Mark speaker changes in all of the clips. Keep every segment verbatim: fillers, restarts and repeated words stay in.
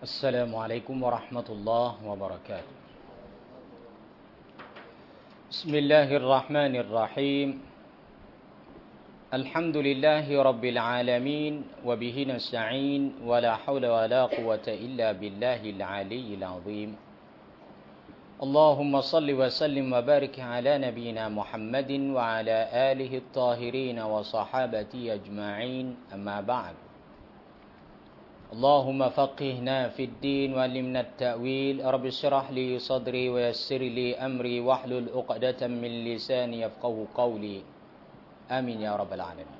Speaker 1: السلام عليكم ورحمة الله وبركاته بسم الله الرحمن الرحيم الحمد لله رب العالمين وبه نستعين ولا حول ولا قوة إلا بالله العلي العظيم اللهم صل وسلم وبارك على نبينا محمد وعلى آله الطاهرين وصحابته أجمعين أما بعد اللهم فقهنا في الدين وعلمنا التأويل رب اشرح لي صدري ويسر لي أمري واحلل عقدة من لساني يفقهوا قولي آمين يا رب العالمين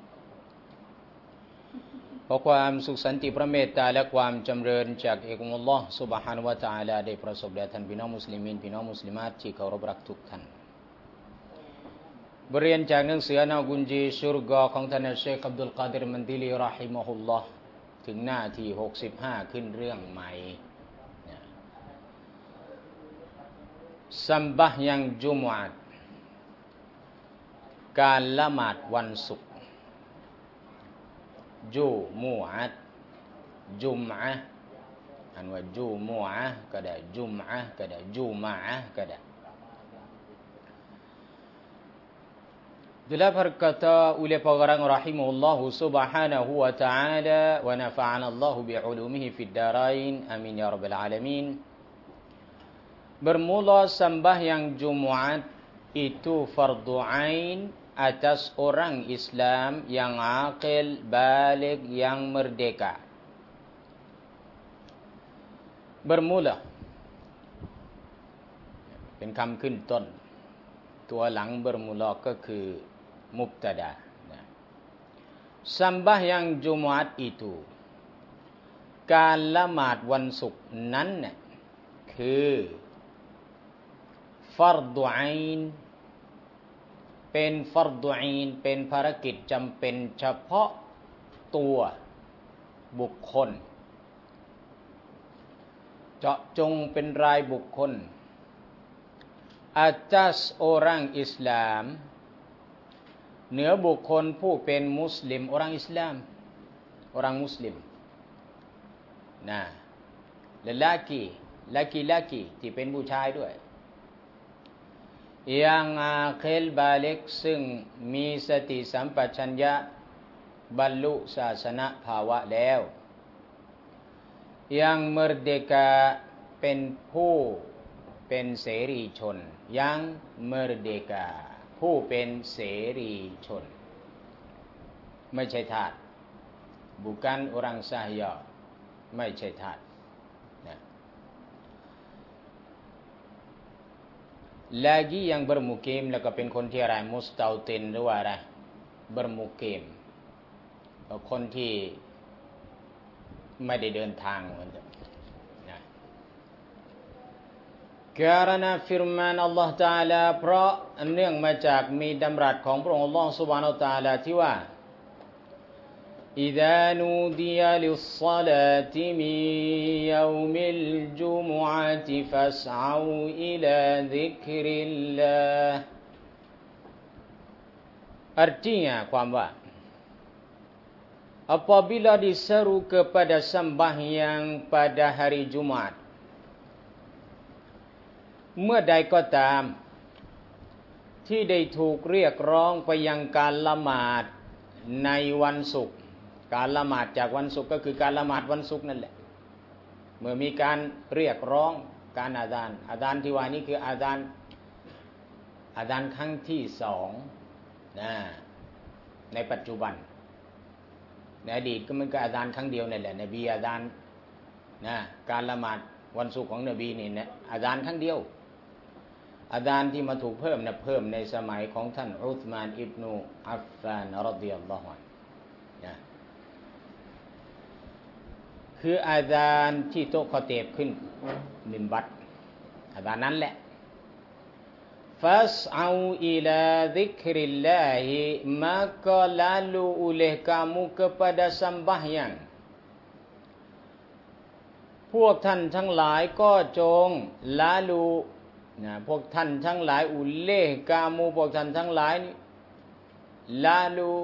Speaker 1: ขอความสุขสันติพระเมตตาและความจำเริญจากเอกอัลลอฮ์ซุบฮานะฮูวะตะอาลาได้ประสบแด่ท่านพี่น้องมุสลิมีนพี่น้องมุสลิมาตที่เคารพรักทุกท่านบทเรียนจากหนังสือนากุญจีชุรกอของท่านอัชชัยค อับดุลกอดิร มันดิลีเราะฮิมะฮุลลอฮ์ถึงหน้าที่หกสิบห้าขึ้นเรื่องใหม่ซัมบะห์ยังจุมอะห์การละหมาดวันศุกร์จูมูอะห์จุมอะห์อันว่าจูมูอะห์ก็ได้จุมอะห์ก็ได้จุมะอะห์ก็ได้Itulah berkata oleh pengarang rahimahullahu subhanahu wa ta'ala wa nafa'ana Allahu bi'ulumihi fid darain amin ya rabbal alamin. Bermula sembahyang Jumaat itu fardu ain atas orang Islam yang aqil, baligh, yang merdeka. Bermula เป็นคำขึ้นต้นตัวหลัง bermula ก็คือมุบตะดาsembahyang Jumat itu การละหมาดวันศุกร์นั้นเนี่ยคือฟัรดุอัยน์เป็นฟัรดุอัยน์เป็นภารกิจจำเป็นเฉพาะตัวบุคคลเจาะจงเป็นรายบุคคลatas orang Islam เหนือบุคคลผู้เป็นมุสลิม orang Islam orang Muslim นะ lelaki laki-laki ที่เป็นผู้ชายด้วย yang aqil balik ซึ่งมีสติสัมปชัญญะบรรลุศาสนภาวะแล้ว yang merdeka เป็นผู้เป็นเสรีชนยังเมรเดกาผู้เป็นเสรีชนไม่ใช่ทาส bukan orang sahaya ไม่ใช่ทาสนะ lagi yang bermukim แล้วก็เป็นคนที่อะไรมุสตาตินหรือว่าอะไร bermukim คนที่ไม่ได้เดินทางเหมือนกันKarena firman Allah Ta'ala เพราะเนื่องมาจากมีดำรัสของพระองค์ Allah Subhanahu Wa Ta'ala ที่ว่า إذا نودي للصلاة من يوم الجمعة فاسعوا إلى ذكر الله artinya ความว่า apabila diseru kepada sembahyang pada hari Jumatเมื่อใดก็ตามที่ได้ถูกเรียกร้องไปยังการละหมาดในวันศุกร์การละหมาดจากวันศุกร์ก็คือการละหมาดวันศุกร์นั่นแหละเมื่อมีการเรียกร้องการอาซานอาซานที่ว่านี้คืออาซานอาซานครั้งที่สองนะในปัจจุบันในอดีตก็มันก็อาซานครั้งเดียวนั่นแหละนบีอาซานนะการละหมาดวันศุกร์ของนบีนี่นะอาซานครั้งเดียวอาซานที่มาถูกเพิ่มนะเพิ่มในสมัยของท่านอุษมานอิบนุอัฟฟานรอฎิยัลลอฮุอันฮุนะคืออาซานที่โต๊ะคอเตบขึ้นมิมบัรอาซานนั้นแหละฟัสเอาอิลาซิกริลลาฮิ maka lalu oleh kamu kepada sembahyangพวกท่านทั้งหลายก็จงลาลูนะพวกท่านทั้งหลายอุเลกามูพวกท่านทั้งหลายลาลู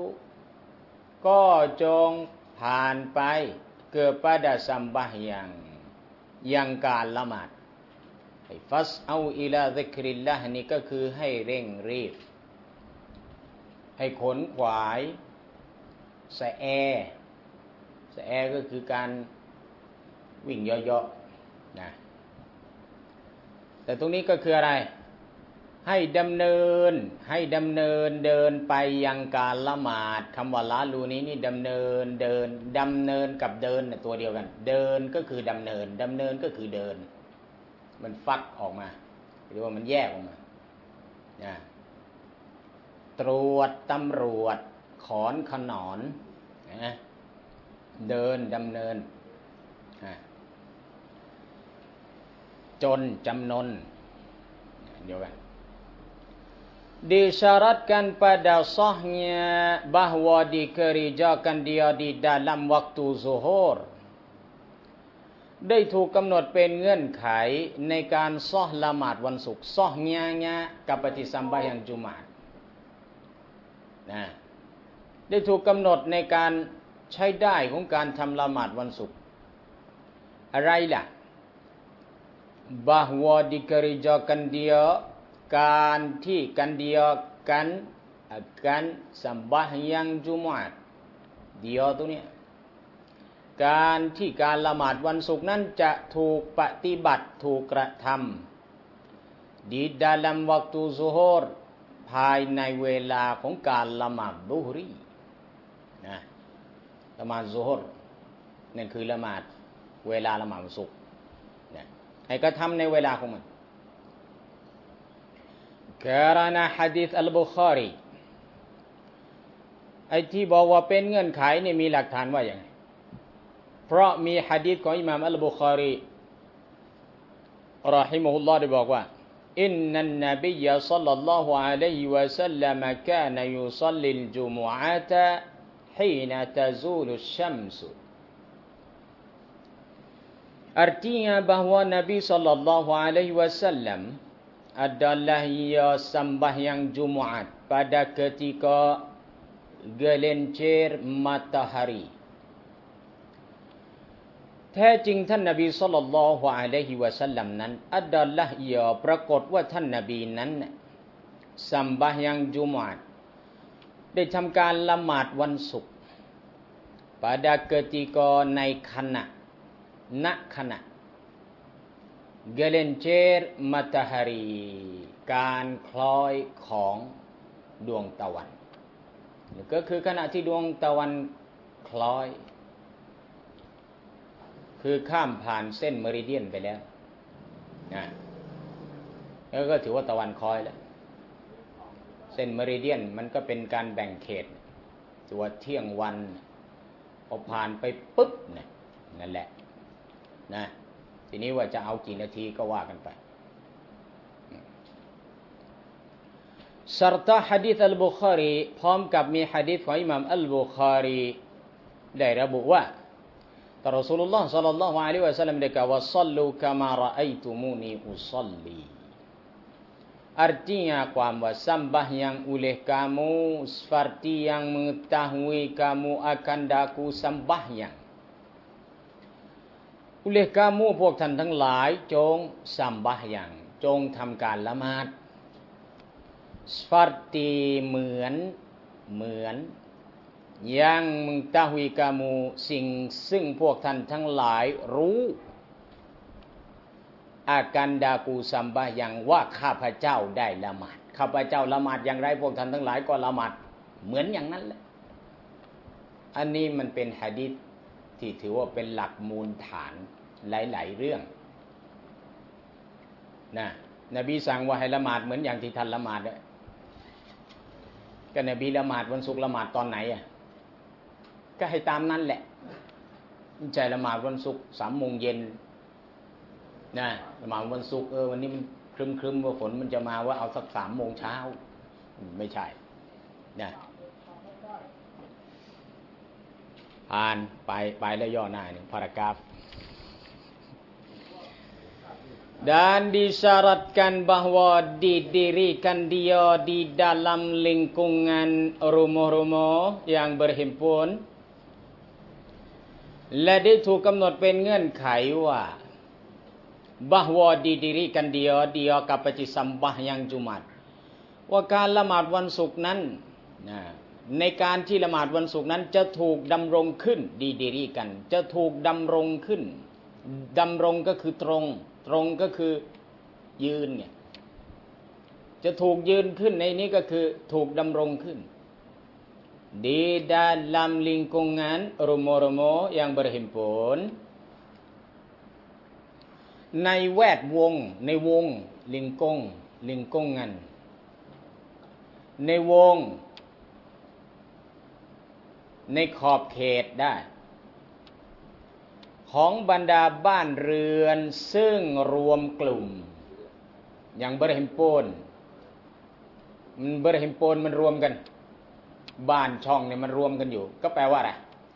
Speaker 1: ก็จงผ่านไป kepada sembahyang ยังการละหมาดฟัสเอาอิลาซิกริลลาฮ์นี่ก็คือให้เร่งรีบให้ขนขวายสะแอสะแอก็คือการวิ่งเยาะๆนะแต่ตรงนี้ก็คืออะไรให้ดำเนินให้ดำเนินเดินไปยังการละหมาดคำว่าละลูนี้นี่ดำเนินเดินดำเนินกับเดินเนี่ยตัวเดียวกันเดินก็คือดำเนินดำเนินก็คือเดินมันฟักออกมาหรือว่ามันแยกออกมานะตรวจตำรวจขอนขนอนนะเดินดำเนินจนจำนนเดียวกันdisyaratkan pada sahnya bahwa dikerjakan dia di dalam waktu zuhur ได้ถูกกำหนดเป็นเงื่อนไขในการซอฮ์ละหมาดวันศุกร์ซอฮ์ญะๆกับปฏิสัมบายังจุมาตนะได้ถูกกำหนดในการใช้ได้ของการทำละหมาดวันศุกร์อะไรล่ะ bahwa dikerjakan diaการที่กันเดียวกันกันสัมบายังจุมาตเดียวตรงนี้การที่การละหมาดวันศุกร์นั้นจะถูกปฏิบัติถูกกระทำ di dalam waktu zuhur ภายในเวลาของการละหมาดซุฮรีนะละหมาดซุฮรนั่นคือละหมาดเวลาละหมาดวันศุกร์นะให้กระทำในเวลาของมันkarena hadis al-Bukhari ไอ้ที่บอกว่าเป็นเงื่อนไขนี่มีหลักฐานว่าอย่างไรเพราะมีหะดีษของอิหม่ามอัลบุคอรีเราะฮิมะฮุลลอฮ์ได้บอกว่าอินนันนบียะศ็อลลัลลอฮุอะลัยฮิวะซัลลัมกานะยุศ็อลลิลจุมุอะตะฮีนะตะซูลุชชัมซุ artinya bahwa Nabi sallallahu alaihi wasallam adalah ia sembahyang Jumaat pada ketika gelincir matahari แท้จริงท่านนบีศ็อลลัลลอฮุอะลัยฮิวะซัลลัมนั้นอัดดัลละห์iaปรากฏว่าท่านนบีนั้นซัมบะฮ์ยังจุมอะห์ได้ทำการละหมาดวันศุกร์ pada ketika ในขณะณขณะ gelincir matahari การคล้อยของดวงตะวันก็คือขณะที่ดวงตะวันคล้อยคือข้ามผ่านเส้นเมริเดียนไปแล้วนะแล้วก็ถือว่าตะวันคล้อยแล้วเส้นเมริเดียนมันก็เป็นการแบ่งเขตตัวเที่ยงวันพอผ่านไปปุ๊บเนี่ยนั่นแหละนะทีนี้ว่าจะเอากี่นาทีก็ว่ากันไป serta hadis al-Bukhari พร้อมกับมีหะดีษของอิหม่ามอัลบุคอรีได้ระบุว่าท่านรอซูลุลลอฮ์ศ็อลลัลลอฮุอะลัยฮิวะซัลลัมได้กล่าวว่าศ็อลลูกะมารออัยตุมูนีอุศ็อลลี artinya ความว่าsembahyang oleh kamu seperti yang mengetahui kamu akan daku sembahyang oleh kamu พวกท่านทั้งหลายจงsembahyangจงทำการละหมาด seperti เหมือนเหมือนยังมึงตาฮุยกามูสิ่งซึ่งพวกท่านทั้งหลายรู้อาการดากูซัมบะยังว่าข้าพเจ้าได้ละหมาดข้าพเจ้าละหมาดอย่างไรพวกท่านทั้งหลายก็ละหมาดเหมือนอย่างนั้นแหละอันนี้มันเป็นหะดีษที่ถือว่าเป็นหลักมูลฐานหลายๆเรื่องนะนบีสั่งว่าให้ละหมาดเหมือนอย่างที่ท่านละหมาดเลยก็นบีละหมาดวันศุกร์ละหมาดตอนไหนอ่ะก็ให้ตามนั้นแหละใจละหมาดวันศุกร์สามโมงเย็นนะละหมาดวันศุกร์เออวันนี้มันครึมครึมว่าฝนมันจะมาว่าเอาสักสามโมงเช้าไม่ใช่นะผ่านไปไปแล้วย่อหน้าหนึ่งพารากราฟ dan disyaratkan bahwa didirikan dia di dalam lingkungan rumah-rumah yang berhimpun และได้ถูกกำหนดเป็นเงื่อนไขว่า bahwa didirikan dia dia kapati sembahyang Jumat ว่าการละหมาดวันศุกร์นั้นนะในการที่ละหมาดวันศุกร์นั้นจะถูกดำรงขึ้นดีดีรีกันจะถูกดำรงขึ้นดำรงก็คือตรงตรงก็คือยืนเนี่ยจะถูกยืนขึ้นในนี้ก็คือถูกดำรงขึ้น di dalam lingkungan rumah-rumah yang berhimpun ในแวดวงในวงลิงกงลิงกงงันในวงในขอบเขตได้ของบรรดาบ้านเรือนซึ่งรวมกลุ่มอย่างเบอร์ฮิมโปนมันเบอร์ฮิมโปนมันรวมกันบ้านช่องเนี่ยมันรวมกันอยู่ก็แปลว่าอะไร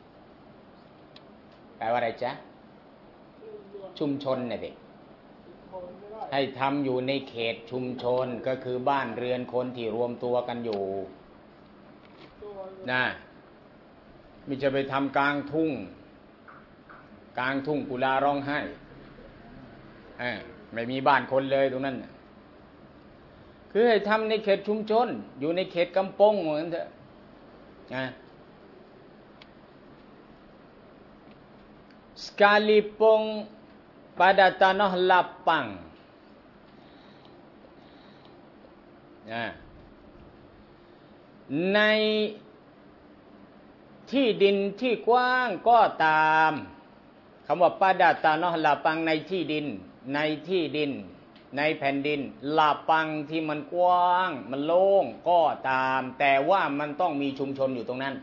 Speaker 1: แปลว่าอะไรจ๊ะชุมชนเนี่ยเด็กให้ทำอยู่ในเขตชุมชนก็คือบ้านเรือนคนที่รวมตัวกันอยู่นะไม่จะไปทำกลางทุ่งกลางทุ่งกุลาร้องไห้ไม่มีบ้านคนเลยตรงนั้นคือให้ทำในเขตชุมชนอยู่ในเขตกำปงเหมือนเถอะนะ sekalipun pada tanah lapang นะในที่ดินที่กว้างก็ตามคำว่าปาดาตาเนาะลาปังในที่ดินในที่ดินในแผ่นดินลาปังที่มันกว้างมันโล่งก็ตามแต่ว่ามันต้องมีชุมชนอยู่ตรงนั้น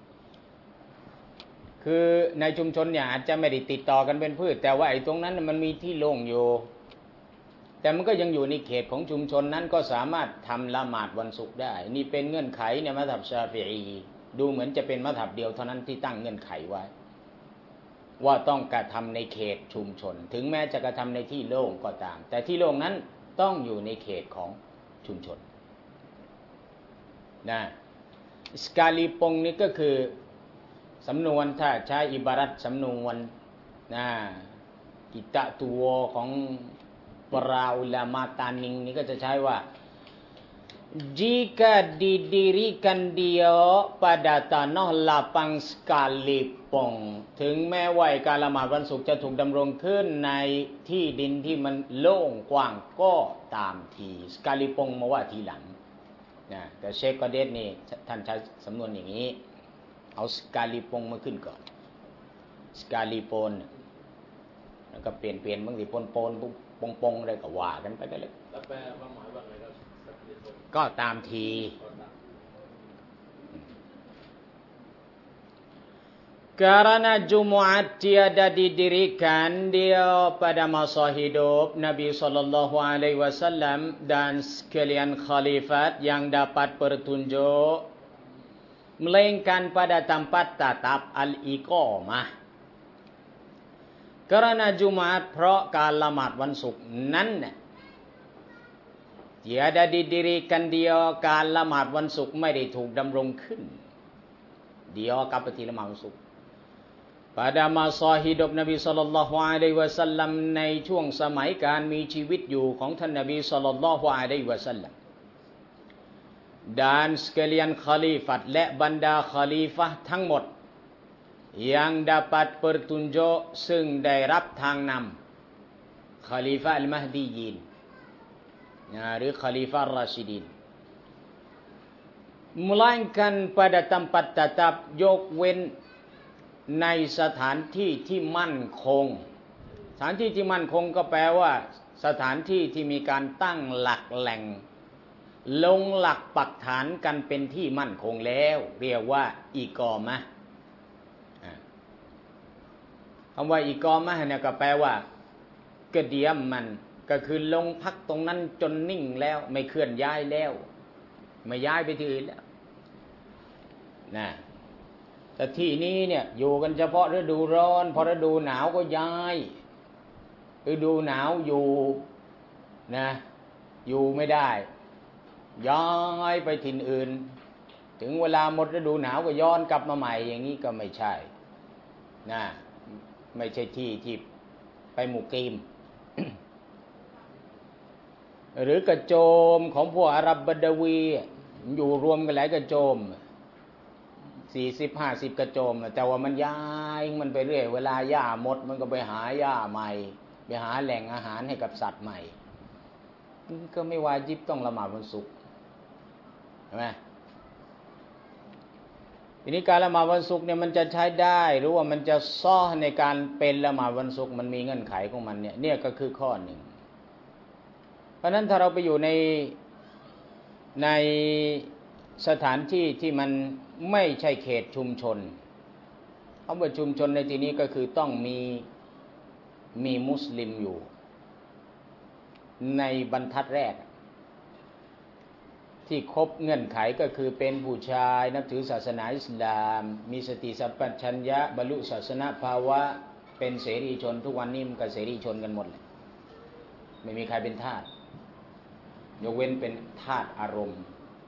Speaker 1: คือในชุมชนเนี่ยอาจจะไม่ได้ติดต่อกันเป็นพืชแต่ว่าไอ้ตรงนั้นมันมีที่โล่งอยู่แต่มันก็ยังอยู่ในเขตของชุมชนนั้นก็สามารถทำละหมาดวันศุกร์ได้นี่เป็นเงื่อนไขในมัธยับชาฟิอีดูเหมือนจะเป็นมัธยับเดียวเท่านั้นที่ตั้งเงื่อนไขไว้ว่าต้องกระทำในเขตชุมชนถึงแม้จะกระทำในที่โล่งก็ตามแต่ที่โล่งนั้นต้องอยู่ในเขตของชุมชนนะสกาลีปงนี่ก็คือสำนวนถ้าใช้อิบารัตสำนวนนะกิตะตัวของปราอุลามะตานิงนี่ก็จะใช้ว่า jika didirikan dia pada tanah lapang sekalipun ถึงแม้ว่าการละหมาดวันศุกร์จะถูกดำรงขึ้นในที่ดินที่มันโล่งกว้างก็ตามทีสกาลิปงมาว่าทีหลังนะแต่เชคกอเดสนี่ท่านใช้สำนวนอย่างนี้เอาสกาลิปงมาขึ้นก่อนสกาลิปนแล้วก็เปลี่ยนเปลี่ยนบางทีปนปนปงปงอะไรก็ว่ากันไปได้เลยแล้วแปลความหมายว่าไงครับก็ตามทีkarena Jumat tiada didirikan dia pada masa hidup Nabi sallallahu alaihi wasallam dan sekalian khalifat yang dapat bertunjuk melainkan pada tempat tatap al-iqamah karena Jumat เพราะการละหมาดวันศุกร์นั้นtiada didirikan dia การละหมาดวันศุกร์ไม่ได้ถูกดำรงขึ้น dia กับปฏิละหมาดวันศุกร์pada masa hidup Nabi sallallahu alaihi wasallam ในช่วงสมัยการมีชีวิตอยู่ของท่านนบีศ็อลลัลลอฮุอะลัยฮิวะซัลลัม dan sekalian khalifat และบรรดาคอลีฟะห์ทั้งหมด yang dapat petunjuk ซึ่งได้รับทางนำคอลีฟะห์อัลมะฮดียีนหรือคอลีฟะห์ราชิดีน melainkan pada tempat tetap ยกเว้นในสถานที่ที่มั่นคงสถานที่ที่มั่นคงก็แปลว่าสถานที่ที่มีการตั้งหลักแหล่งลงหลักปักฐานกันเป็นที่มั่นคงแล้วเรียกว่าอิกอมะห์คำว่าอิกอมะห์เนี่ยก็แปลว่ากระเดียมมันก็คือลงพักตรงนั้นจนนิ่งแล้วไม่เคลื่อนย้ายแล้วไม่ย้ายไปที่อื่นแล้วนะแต่ที่นี้เนี่ยอยู่กันเฉพาะฤดูร้อนพอฤดูหนาวก็ย้ายฤดูหนาวอยู่นะอยู่ไม่ได้ย้ายไปถิ่นอื่นถึงเวลาหมดฤดูหนาวก็ย้อนกลับมาใหม่อย่างนี้ก็ไม่ใช่นะไม่ใช่ที่ที่ไปหมู่กีมหรือกระโจมของพวกอาหรับบาดาวีอยู่รวมกันหลายกระโจมสี่สิบห้าสิบกระโจมแต่ว่ามันย้ายมันไปเรื่อยเวลาหญ้าหมดมันก็ไปหาหญ้าใหม่ไปหาแหล่งอาหารให้กับสัตว์ใหม่ก็ไม่วาญิบต้องละหมาดวันศุกร์ใช่ไหมทีนี้การละหมาดวันศุกร์เนี่ยมันจะใช้ได้หรือว่ามันจะซ้อในการเป็นละหมาดวันศุกร์มันมีเงื่อนไขของมันเนี่ยเนี่ยก็คือข้อหนึ่งเพราะนั้นถ้าเราไปอยู่ในในสถานที่ที่มันไม่ใช่เขตชุมชนคำว่าชุมชนในที่นี้ก็คือต้องมีมีมุสลิมอยู่ในบรรทัดแรกที่ครบเงื่อนไขก็คือเป็นผู้ชายนับถือศาสนาอิสลามมีสติสัมปชัญญะบรรลุศาสนภาวะเป็นเสรีชนทุกวันนี้มันก็เสรีชนกันหมดเลยไม่มีใครเป็นทาสยกเว้นเป็นทาสอารมณ์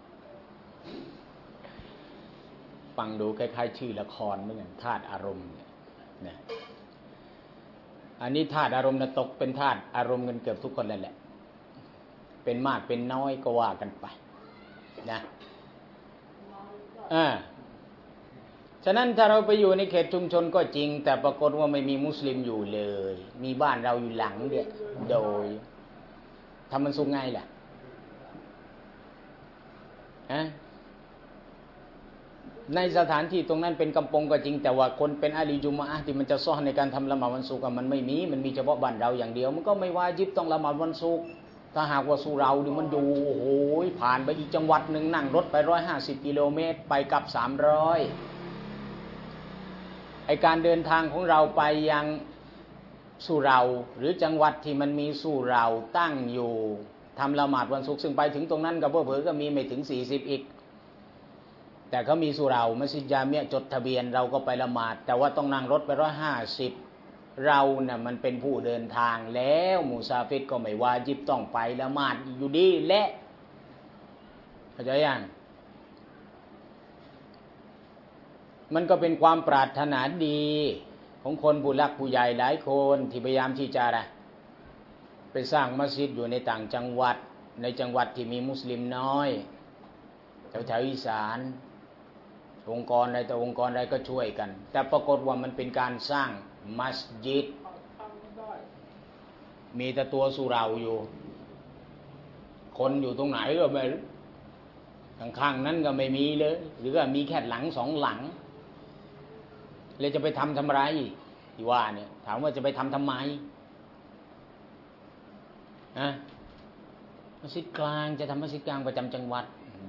Speaker 1: ฟังดูคล้ายๆชื่อละครเหมือนกันทาสอารมณ์เนี่ยอันนี้ธาตุอารมณ์นะตกเป็นธาตุอารมณ์กันเกือบทุกคนเลยแหละเป็นมากเป็นน้อยก็ว่ากันไปนะอ่าฉะนั้นถ้าเราไปอยู่ในเขตชุมชนก็จริงแต่ปรากฏว่าไม่มีมุสลิมอยู่เลยมีบ้านเราอยู่หลังเดียวโดยทำมันสุขง่ายแหละฮะในสถานที่ตรงนั้นเป็นกำปงก็จริงแต่ว่าคนเป็นอาลีจุมะที่มันจะซ่อนในการทำละหมาดวันศุกร์มันไม่มีมันมีเฉพาะบ้านเราอย่างเดียวมันก็ไม่วาญิบต้องละหมาดวันศุกร์ถ้าหากว่าสุเราดิมันอยู่โอ้โหผ่านไปอีกจังหวัดหนึ่งนั่งรถไปร้อยห้าสิบกิโลเมตรไปกลับสามร้อยไอการเดินทางของเราไปยังสุเราหรือจังหวัดที่มันมีสุเราตั้งอยู่ทำละหมาดวันศุกร์ซึ่งไปถึงตรงนั้นก็เผลอๆก็มีไม่ถึงสี่สิบอีกแต่เขามีสุเรามัสยิดญามิอะห์จดทะเบียนเราก็ไปละหมาดแต่ว่าต้องนั่งรถไปร้อยห้าสิบเราเนี่ยมันเป็นผู้เดินทางแล้วมุซาฟิรก็ไม่วาญิบต้องไปละหมาดอยู่ดีและเข้าใจยังมันก็เป็นความปรารถนาดีของคนผู้รักผู้ใหญ่หลายคนที่พยายามที่จะอะไรไปสร้างมัสยิดอยู่ในต่างจังหวัดในจังหวัดที่มีมุสลิมน้อยแถวๆอีสานองค์กรใดแต่องค์กรใดก็ช่วยกันแต่ปรากฏว่ามันเป็นการสร้างมัสยิดมีแต่ตัวสุเราอยู่คนอยู่ตรงไหนก็ไม่รู้ข้างๆนั้นก็ไม่มีเลยหรือว่ามีแค่หลังสองหลังเลยจะไปทำทำไรที่ว่าเนี่ยถามว่าจะไปทำทำไมนะมัสยิดกลางจะทำมัสยิดกลางประจำจังหวัด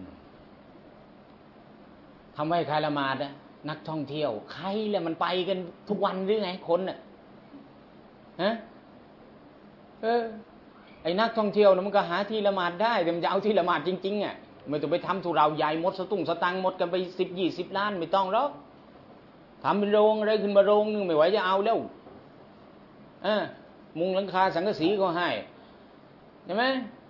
Speaker 1: ทำไว้ใครละหมาดนะนักท่องเที่ยวใครแหละมันไปกันทุกวันหรือไงคนน่ะฮะเออไอ้นักท่องเที่ยวนะมันก็หาที่ละหมาดได้แต่มันจะเอาที่ละหมาดจริงๆอ่ะไม่ต้องไปทำทุเราใหญ่หมดสตุ้งสตังหมดกันไปสิบยี่สิบล้านไม่ต้องหรอกทำเป็นโรงอะไรขึ้นมาโรงนึงไม่ไหวจะเอาแล้วอ่ามุงหลังคาสังกะสีก็ให้ใช่ไหม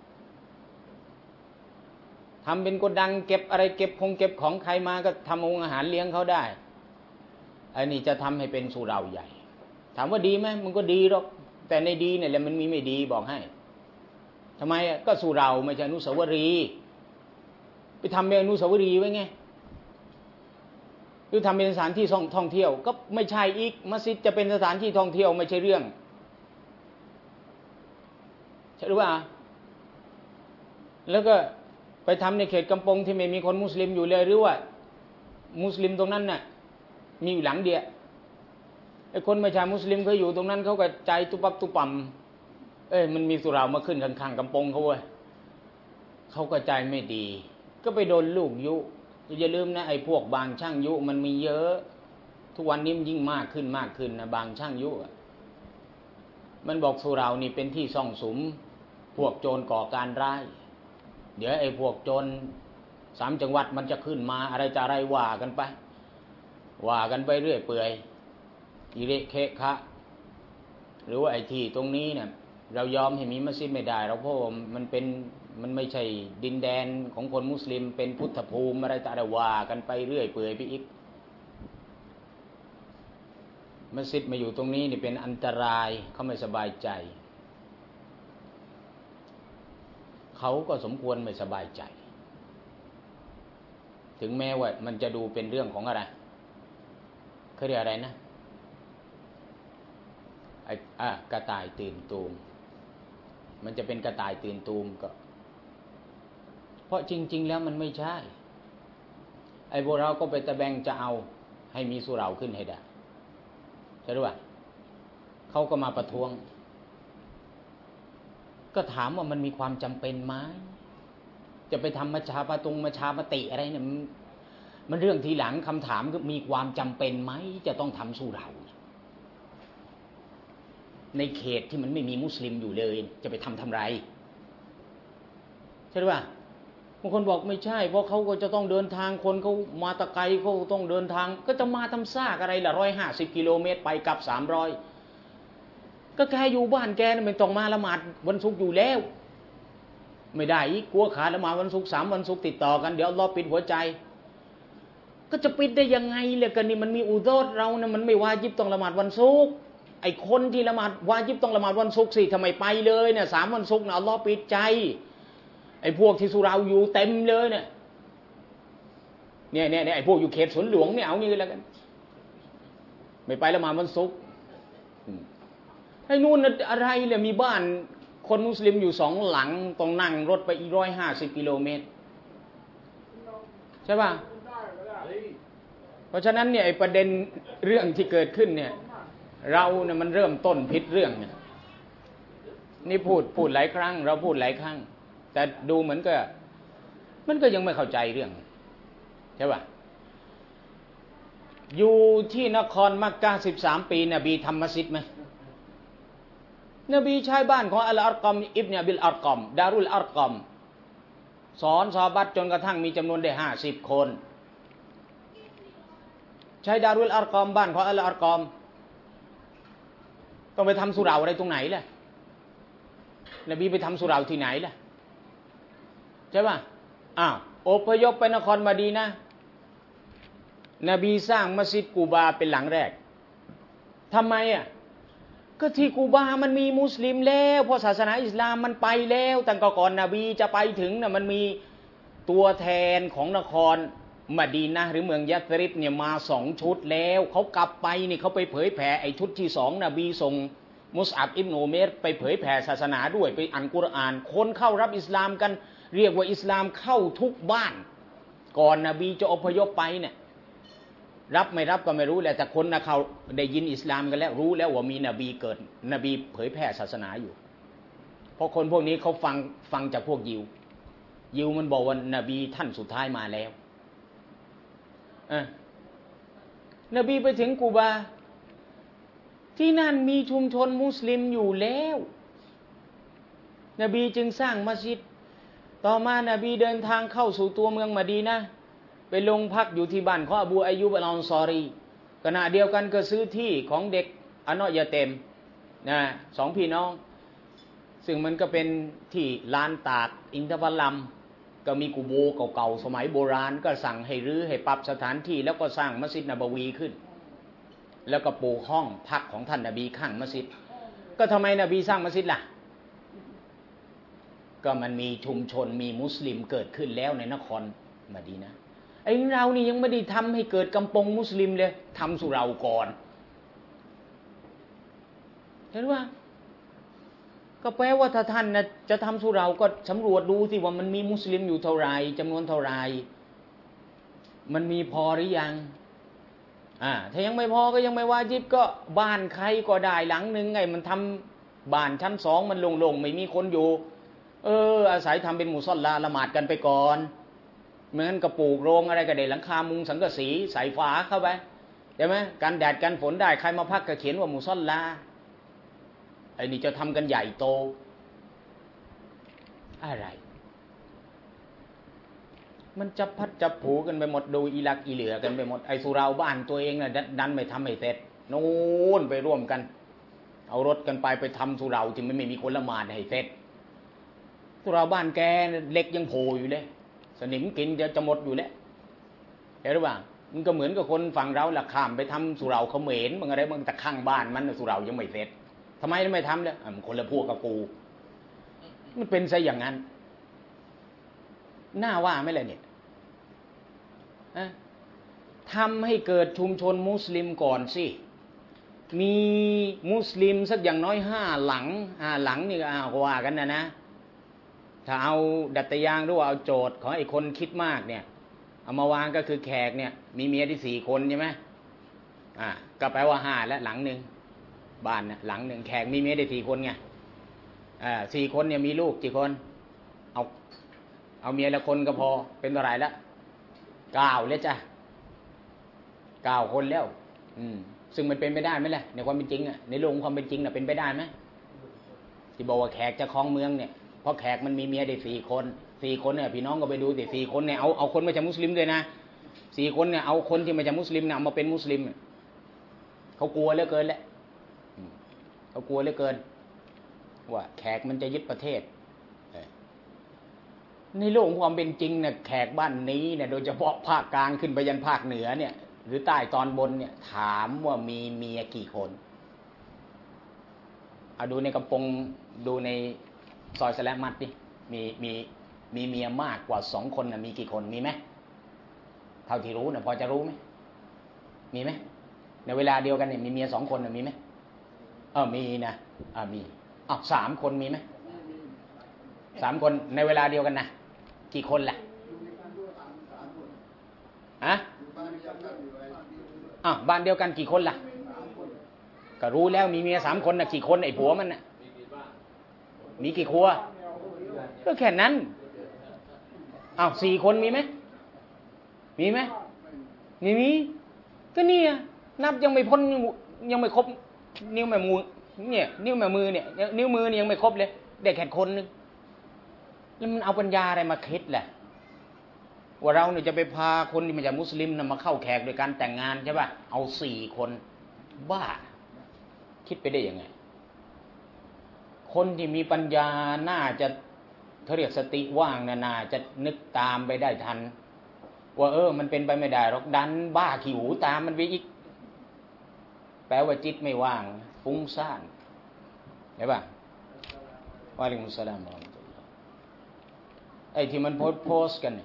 Speaker 1: ทำเป็นโกดังเก็บอะไรเก็บคงเก็บของใครมาก็ทำองค์อาหารเลี้ยงเขาได้อันนี้จะทำให้เป็นสุเราใหญ่ถามว่าดีไหมมันก็ดีหรอกแต่ในดีเนี่ยแหละมันมีไม่ดีบอกให้ทำไมก็สุเราไม่ใช่อนุสาวรีย์ไปทำเป็นอนุสาวรีย์ไว้ไงหรือทำเป็นสถานที่ท่องเที่ยวก็ไม่ใช่อีกมัสยิดจะเป็นสถานที่ท่องเที่ยวไม่ใช่เรื่องใช่หรือเปล่าแล้วก็ไปทำในเขตกำปงที่ไม่มีคนมุสลิมอยู่เลยหรือว่ามุสลิมตรงนั้นน่ะมีอยู่หลังเดียวไอ้คนไม่ใช่มุสลิมเขาอยู่ตรงนั้นเขาก็ใจตุปับตุปั่มเอ้ยมันมีสุรามาขึ้นข้างๆกำปงเขาเว้ยเขาก็ใจไม่ดีก็ไปโดนลูกยุอย่าลืมนะไอ้พวกบางช่างยุมันมีเยอะทุกวันนี้มันยิ่งมากขึ้นมากขึ้นนะบางช่างยุมันบอกสุรานี่เป็นที่ซ่องสุมพวกโจรก่อการร้ายเดี๋ยวไอ้พวกโจรสามจังหวัดมันจะขึ้นมาอะไรจะอะไรว่ากันไปว่ากันไปเรื่อยเปื่อยอิเละเคคะหรือว่าไอ้ที่ตรงนี้เนี่ยเรายอมให้มีมัสยิดไม่ได้เราเพราะมันเป็นมันไม่ใช่ดินแดนของคนมุสลิมเป็นพุทธภูมิอะไรจะอะไรว่ากันไปเรื่อยเปื่อยไปอีกมัสยิดมาอยู่ตรงนี้นี่เป็นอันตรายเขาไม่สบายใจเขาก็สมควรไม่สบายใจถึงแม้ว่ามันจะดูเป็นเรื่องของอะไรเขาเรียกอะไรนะไอ้อ่ะกระต่ายตื่นตูมมันจะเป็นกระต่ายตื่นตูมก็เพราะจริงๆแล้วมันไม่ใช่ไอ้พวกเราก็ไปตะแบงจะเอาให้มีสุเหร่าขึ้นให้ได้ใช่หรือเปล่าเขาก็มาประท้วงก็ถามว่ามันมีความจำเป็นไหมจะไปทำมัชฌาปตงมัชฌามติอะไรเนี่ยมันมันเรื่องทีหลังคำถามคือมีความจำเป็นไหมจะต้องทำสุเหร่าในเขตที่มันไม่มีมุสลิมอยู่เลยจะไปทำทำไรใช่หรือเปล่าบางคนบอกไม่ใช่เพราะเขาก็จะต้องเดินทางคนเขามาตะไกลเขาต้องเดินทางก็จะมาทำซากอะไรล่ะร้อยห้าสิบกิโลเมตรไปกลับสามร้อยก็แกอยู่บ้านแกน่ะไม่ต้องมาละหมาดวันศุกร์อยู่แล้วไม่ได้อีกกลัวขาดละหมาดวันศุกร์สามวันศุกร์ติดต่อกันเดี๋ยวอัลเลาะห์ปิดหัวใจก็จะปิดได้ยังไงล่ะกันนี่มันมีอุโดรเรานะมันไม่วาญิบต้องละหมาดวันศุกร์ไอ้คนที่ละหมาดวาญิบต้องละหมาดวันศุกร์สิทำไมไปเลยเนี่ยสามวันศุกร์นะอัลเลาะห์ปิดใจไอ้พวกที่สุราอยู่เต็มเลยเนี่ยเนี่ยเนี่ยไอ้พวกอยู่เขตสวนหลวงเนี่ยเอางี้แล้วกันไม่ไปละหมาดวันศุกร์ไอ้นู่นอะไรเลยมีบ้านคนมุสลิมอยู่สองหลังต้องนั่งรถไปอีกร้อยห้าสิบกิโลเมตรใช่ป่ะเพราะฉะนั้นเนี่ยไอ้ประเด็นเรื่องที่เกิดขึ้นเนี่ยเราเนี่ยมันเริ่มต้นผิดเรื่องเนี่ยนี่พูดพูดหลายครั้งเราพูดหลายครั้งแต่ดูเหมือนก็มันก็ยังไม่เข้าใจเรื่องใช่ป่ะอยู่ที่นครมักกะฮ์สิบสามปีนบีทำมัสยิดไหมนบีใช้บ้านของอัลอัรกอมอิบเนบิลอัรกอมดารุลอัรกอมสอนซอฮาบะห์จนกระทั่งมีจำนวนได้ห้าสิบคนใช้ดารุลอัรกอมบ้านของอัลอัรกอมต้องไปทำสุเหร่าอะไรตรงไหนล่ะนบีไปทำสุเหร่าที่ไหนล่ะใช่ป่ะอ้าวอพยพไปนครมะดีนะห์นบีสร้างมัสยิดกูบาเป็นหลังแรกทำไมอ่ะก็ที่กูบามันมีมุสลิมแล้วเพราะศาสนาอิสลามมันไปแล้วตั้งแต่ก่อนนบีจะไปถึงน่ะมันมีตัวแทนของนครมะดีนะห์หรือเมืองยัตริบเนี่ยมาสองชุดแล้วเขากลับไปนี่เขาไปเผยแผ่ไอ้ชุดที่สองนบีส่งมุสอับอิบนุอุมัยรไปเผยแผ่ศาสนาด้วยไปอ่านกุรอานคนเข้ารับอิสลามกันเรียกว่าอิสลามเข้าทุกบ้านก่อนนบีจะอพยพไปเนี่ยรับไม่รับก็ไม่รู้แหละแต่คนนะเขาได้ยินอิสลามกันแล้วรู้แล้วว่ามีนบีเกิดนบีเผยแผ่ศาสนาอยู่เพราะคนพวกนี้เขาฟังฟังจากพวกยิวยิวมันบอกว่านบีท่านสุดท้ายมาแล้วอ่ะนบีไปถึงกูบาที่นั่นมีชุมชนมุสลิมอยู่แล้วนบีจึงสร้างมัสยิดต่อมานบีเดินทางเข้าสู่ตัวเมืองมะดีนะห์ไปลงพักอยู่ที่บ้านของอบูอัยยูบอัลอันซอรีขณะเดียวกันก็ซื้อที่ของเด็กอันนอยาเต็มนะสองพี่น้องซึ่งมันก็เป็นที่ลานตากอินทผลัมก็มีกุโบเก่าๆสมัยโบราณก็สั่งให้รื้อให้ปรับสถานที่แล้วก็สร้างมัสยิดนบวีขึ้นแล้วก็ปลูกห้องพักของท่านนบีข้างมัสยิดก็ทำไมนบีสร้างมัสยิดล่ะก็มันมีชุมชนมีมุสลิมเกิดขึ้นแล้วในนครมะดีนะห์ไอ้เรานี่ยังไม่ได้ทำให้เกิดกำปงมุสลิมเลยทำสุเหร่าก่อนเห็นว่าก็แปลว่าถ้าท่านนะจะทำสุเหร่าก็สำรวจดูสิว่ามันมีมุสลิมอยู่เท่าไรจำนวนเท่าไรมันมีพอหรือยังอ่าถ้ายังไม่พอก็ยังไม่วาญิบก็บ้านใครก็ได้หลังนึงไงมันทำบ้านชั้นสองมันโล่งๆไม่มีคนอยู่เอออาศัยทำเป็นมุศอลลาละหมาดกันไปก่อนเหมือนกระปูกโรงอะไรก็ได้หลังคามุงสังกะสีใส่ฝาเข้าไปใช่ไหมกันแดดกันฝนได้ใครมาพักก็เขียนว่ามุศอลลาไอ้นี่จะทำกันใหญ่โตอะไรมันจับพัดจับผูกันไปหมดดูอีลักอีเหลือกันไปหมดไอ้สุราบ้านตัวเองน่ะดันไม่ทำให้เสร็จนู่นไปร่วมกันเอารถกันไปไปทำสุราที่มันไม่มีคนละหมาดให้เสร็จสุราบ้านแกเล็กยังโผล่อยู่เลยสนิมกินจะจะหมดอยู่แล้วเห็นหรือเปล่ามันก็เหมือนกับคนฝั่งเราหลักข้ามไปทำสุราเขมรบางอะไรบางแต่ข้างบ้านมันสุรายังไม่เสร็จทำไมไม่ทำเลยมันคนละพวกกับกูมันเป็นซะอย่างนั้นหน้าว่าไหมล่ะเนี่ยทำให้เกิดชุมชนมุสลิมก่อนสิมีมุสลิมสักอย่างน้อยห้าหลังห้าหลังนี่ก็ว่ากันนะนะถ้าเอาดัตยางหรือว่าเอาโจทย์ของไอ้คนคิดมากเนี่ยเอามาวางก็คือแขกเนี่ยมีเมียที่สี่คนใช่ไหมอ่าก็แปลว่าห้าแล้วหลังหนึ่งบ้านเนี่ยหลังหนึ่งแขกมีเมียได้สี่คนไงอ่าสี่คนเนี่ยมีลูกกี่คนเอาเอาเมียละคนก็พอเป็นเท่าไหร่ละเก้าแล้วจ้ะเก้าคนแล้วอืมซึ่งมันเป็นไปได้ไหมล่ะในความเป็นจริงอ่ะในโลกความเป็นจริงน่ะเป็นไปได้ไหมที่บอกว่าแขกจะครองเมืองเนี่ยเพราะแขกมันมีเมียได้สี่คนสี่คนเนี่ยพี่น้องก็ไปดูสิสี่คนเนี่ยเอาเอาคนมาจากมุสลิมด้วยนะสี่คนเนี่ยเอาคนที่มาจากมุสลิมเนี่ยมาเป็นมุสลิมเขากลัวเหลือเกินแหละเขากลัวเหลือเกินว่าแขกมันจะยึดประเทศในโลกความเป็นจริงเนี่ยแขกบ้านนี้เนี่ยโดยเฉพาะภาคกลางขึ้นไปยันภาคเหนือเนี่ยหรือใต้ตอนบนเนี่ยถามว่ามีเมียกี่คนเอาดูในกำปงดูในซอยสแลมมัดดิมีมีมีเมียมากกว่าสองคนนะมีกี่คนมีไหมเท่าที่รู้นะพอจะรู้ไหมมีไหมในเวลาเดียวกันเนี่ยมีเมียสองคนนะมีไหมเออมีนะอ่ามีอ้าวสามคนมีไหมสามคนในเวลาเดียวกันนะกี่คนล่ะอะอ้าวบ้านเดียวกันกี่คนล่ะก็รู้แล้วมีเมียสามคนนะกี่คนไอ้ผัวมันน่ะมีกี่ครัวก็แค่นั้นอ้าวสี่คนมีไหมมีไหมมีมีก็นี่นับยังไม่พ้นยังไม่ครบนิ้วแม่มือเนี่ยนิ้วแม่มือเนี่ยนิ้วมือเนี่ยยังไม่ครบเลยเด็กแค่คนนึงแล้วมันเอาปัญญาอะไรมาคิดแหละว่าเราเนี่ยจะไปพาคนที่มาจากมุสลิมนะมาเข้าแขกโดยการแต่งงานใช่ป่ะเอาสี่คนบ้าคิดไปได้ยังไงคนที่มีปัญญาน่าจะเขาเรียกสติว่างน่าจะนึกตามไปได้ทันว่าเออมันเป็นไปไม่ได้หรอกดันบ้าขี้หูตามมันไปอีกแปลว่าจิตไม่ว่างฟุ้งซ่านใช่ป่ะวะอะลัยกุมุสสลามวะเราะห์มะตุลลอฮ์ไอ้ที่มันโพสโพสกัน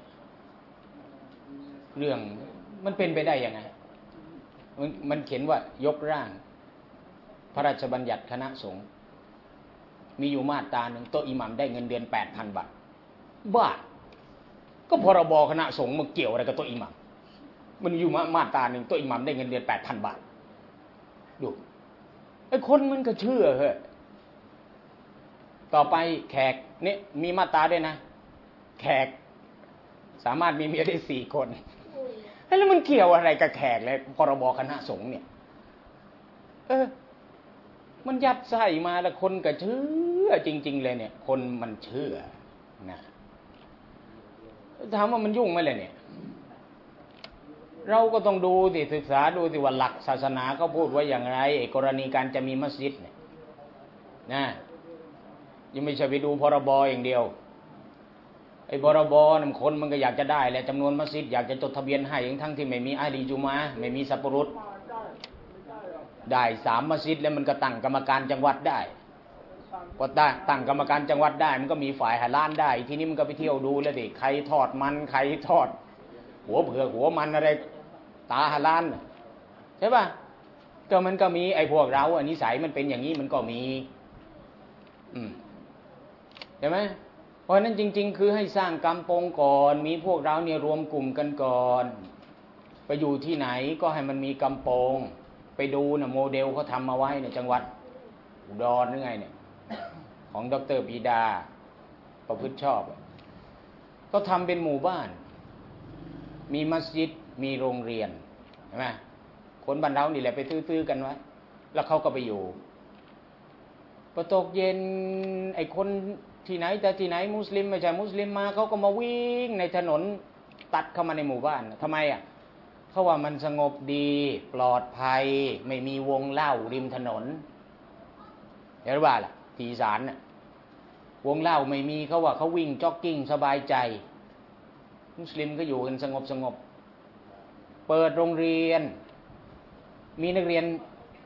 Speaker 1: เรื่องมันเป็นไปได้ยังไงมันมันเขียนว่ายกร่างพระราชบัญญัติคณะสงฆ์มีอยู่มาตราหนึ่งโต๊ะอิหมัมได้เงินเดือน แปดพัน บาทบ้าก็พรบคณะสงฆ์มันเกี่ยวอะไรกับโต๊ะอิหมัมมันอยู่มามาตราหนึ่งโต๊ะอิหมัมได้เงินเดือน แปดพัน บาทดูไอ้คนมันก็เชื่อเฮ้ยต่อไปแขกนี่มีมาตราด้วยนะแขกสามารถมีเมียได้สี่คนแล้วมันเกี่ยวอะไรกับแขกเลยพรบคณะสงฆ์เนี่ยเออมันยัดไส้มาแล้วคนก็เชื่อจริงๆเลยเนี่ยคนมันเชื่อนะถามว่ามันยุ่งไหมเลยเนี่ยเราก็ต้องดูสิศึกษาดูสิว่าหลักศาสนาเขาพูดว่าอย่างไรกรณีการจะมีมัสยิดเนี่ยนะยังไม่ใช่ไปดูพรบอย่างเดียวไอ้พรบนั่นคนมันก็อยากจะได้แหละจำนวนมัสยิดอยากจะจดทะเบียนให้ทั้งที่ไม่มีอาลีจุมาไม่มีสัปรุษได้สามมัสยิดแล้วมันก็ตั้งกรรมการจังหวัดได้ก็ตั้งตั้งกรรมการจังหวัดได้มันก็มีฝ่ายหาล้านได้ทีนี้มันก็ไปเที่ยวดูแล้วดิใครทอดมันใครทอดหัวเผือกหัวมันอะไรตาหาล้านใช่ป่ะก็มันก็มีไอ้พวกเราอันนิสัยมันเป็นอย่างนี้มันก็มีอืมใช่ไหมเพราะนั้นจริงๆคือให้สร้างกำปงก่อนมีพวกเราเนี่ยรวมกลุ่มกันก่อนไปอยู่ที่ไหนก็ให้มันมีกำปงไปดูนะโมเดลเขาทำมาไว้เนี่ยจังหวัดอุดรหรือไงเนี่ยของดร.ปีดาประพฤติชอบก็ทำเป็นหมู่บ้านมีมัสยิดมีโรงเรียนใช่ไหมคนบ้านเรานี่แหละไปตื้อๆกันไว้แล้วเขาก็ไปอยู่พอตกเย็นไอ้คนที่ไหนแต่ที่ไหนมุสลิมไม่ใช่มุสลิมมาเขาก็มาวิ่งในถนนตัดเข้ามาในหมู่บ้านทำไมอ่ะเขาว่ามันสงบดีปลอดภัยไม่มีวงเหล้าริมถนนเห็นว่าล่ะที่อีสานน่ะวงเหล้าไม่มีเขาว่าเขาวิ่งจ็อกกิ้งสบายใจมุสลิมก็อยู่กันสงบสงบเปิดโรงเรียนมีนักเรียน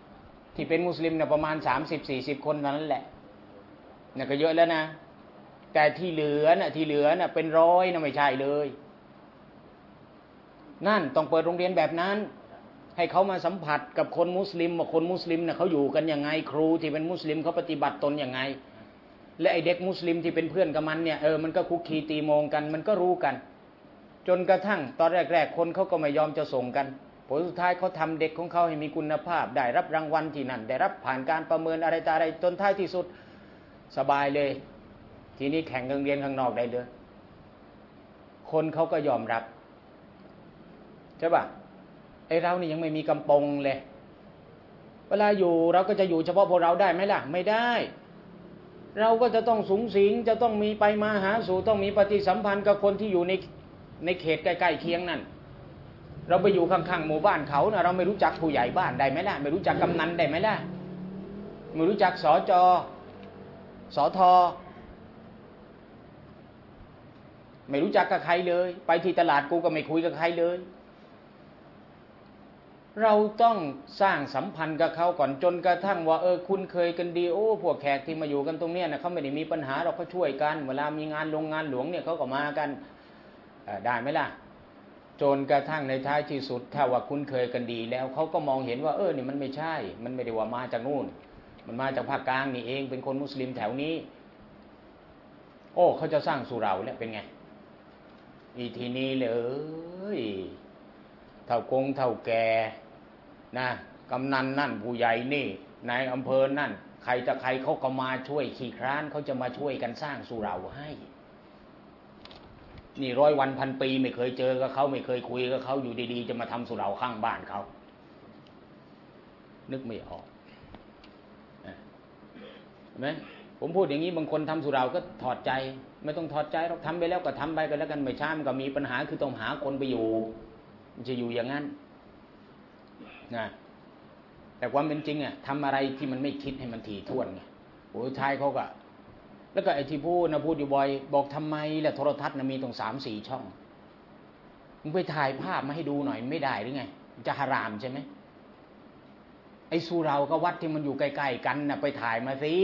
Speaker 1: ที่เป็นมุสลิมเนี่ยประมาณ สามสิบถึงสี่สิบ คนนั้นแหละเนี่ยก็เยอะแล้วนะแต่ที่เหลือน่ะที่เหลือน่ะเป็นร้อยน่ะไม่ใช่เลยนั่นต้องเปิดโรงเรียนแบบนั้นให้เขามาสัมผัสกับคนมุสลิมว่าคนมุสลิมเนี่ยเขาอยู่กันยังไงครูที่เป็นมุสลิมเขาปฏิบัติตนยังไงและไอเด็กมุสลิมที่เป็นเพื่อนกับมันเนี่ยเออมันก็คุกคีตีโมงกันมันก็รู้กันจนกระทั่งตอนแรกๆคนเขาก็ไม่ยอมจะส่งกันผลสุดท้ายเขาทำเด็กของเขาให้มีคุณภาพได้รับรางวัลที่นั่นได้รับผ่านการประเมินอะไรต่ออะไรจนท้ายที่สุดสบายเลยทีนี้แข่งกันเรียนข้างนอกได้เลยคนเขาก็ยอมรับใช่ป่ะไอเรานี่ยังไม่มีกำปงเลยเวลาอยู่เราก็จะอยู่เฉพาะพวกเราได้ไหมล่ะไม่ได้เราก็จะต้องสูงสิงจะต้องมีไปมาหาสู่ต้องมีปฏิสัมพันธ์กับคนที่อยู่ในในเขตใกล้ๆเคียงนั่นเราไปอยู่ข้างๆหมู่บ้านเขานะเราไม่รู้จักผู้ใหญ่บ้านได้ไหมล่ะไม่รู้จักกำนันได้ไหมล่ะไม่รู้จักสจสทไม่รู้จักกับใครเลยไปที่ตลาดกูก็ไม่คุยกับใครเลยเราต้องสร้างสัมพันธ์กับเขาก่อนจนกระทั่งว่าเออคุณเคยกันดีโอ้พวกแขกที่มาอยู่กันตรงเนี้ยนะเขาไม่ได้มีปัญหาเราก็ช่วยกันเวลามีงานโรงงานหลวงเนี่ยเขาก็มากันได้ไหมล่ะจนกระทั่งในท้ายที่สุดถ้าว่าคุณเคยกันดีแล้วเขาก็มองเห็นว่าเออนี่มันไม่ใช่มันไม่ได้ว่ามาจากนู่นมันมาจากภาคกลางนี่เองเป็นคนมุสลิมแถวนี้โอ้เขาจะสร้างสู่เราเนี่ยเป็นไงอีทีนี้เลยเท่ากงเท่าแก่นะกำนันนั่นผู้ใหญ่นี่นายอำเภอนั่นใครจะใครเขาก็มาช่วยขี้คร้านเขาจะมาช่วยกันสร้างสู่เราให้นี่ร้อยวันพันปีไม่เคยเจอกับเขาไม่เคยคุยกับเขาอยู่ดีๆจะมาทำสู่เราข้างบ้านเขานึกไม่ออกเห็นไหมผมพูดอย่างนี้บางคนทำสู่เราก็ถอดใจไม่ต้องถอดใจเราทำไปแล้วก็ทำไปกันแล้วกันไม่ช้ามันก็มีปัญหาคือต้องหาคนไปอยู่มันจะอยู่อย่างนั้นนะแต่ความเป็นจริงอ่ะทำอะไรที่มันไม่คิดให้มันถี่ถ้วนไงโอ้ท้ายเขาก็แล้วก็ไอ้ที่พูดนะพูดอยู่บ่อยบอกทำไมล่ะโทรทัศน์นะมีตรงสามสี่ช่องมึงไปถ่ายภาพมาให้ดูหน่อยไม่ได้หรือไงจะฮารามใช่ไหมไอ้สุเราก็วัดที่มันอยู่ใกล้ๆกันนะไปถ่ายมาสิ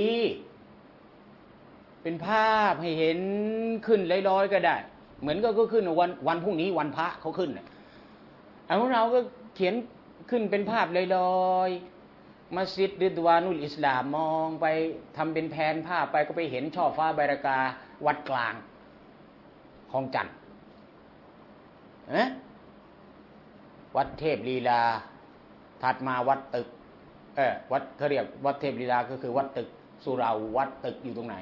Speaker 1: เป็นภาพให้เห็นขึ้นลอยๆก็ได้เหมือนก็ก็ขึ้นวันวันพรุ่งนี้วันพระเขาขึ้นอ่ะเอาเราก็เขียนขึ้นเป็นภาพลอยๆมัสยิดริดวานุลอิสลามมองไปทำเป็นแผนภาพไปก็ไปเห็นช่อฟ้าใบรากาวัดกลางของจันทร์นะวัดเทพลีลาถัดมาวัดตึกเออวัดเขาเรียกวัดเทพลีลาก็คือวัดตึกสุเราวัดตึกอยู่ตรงไหน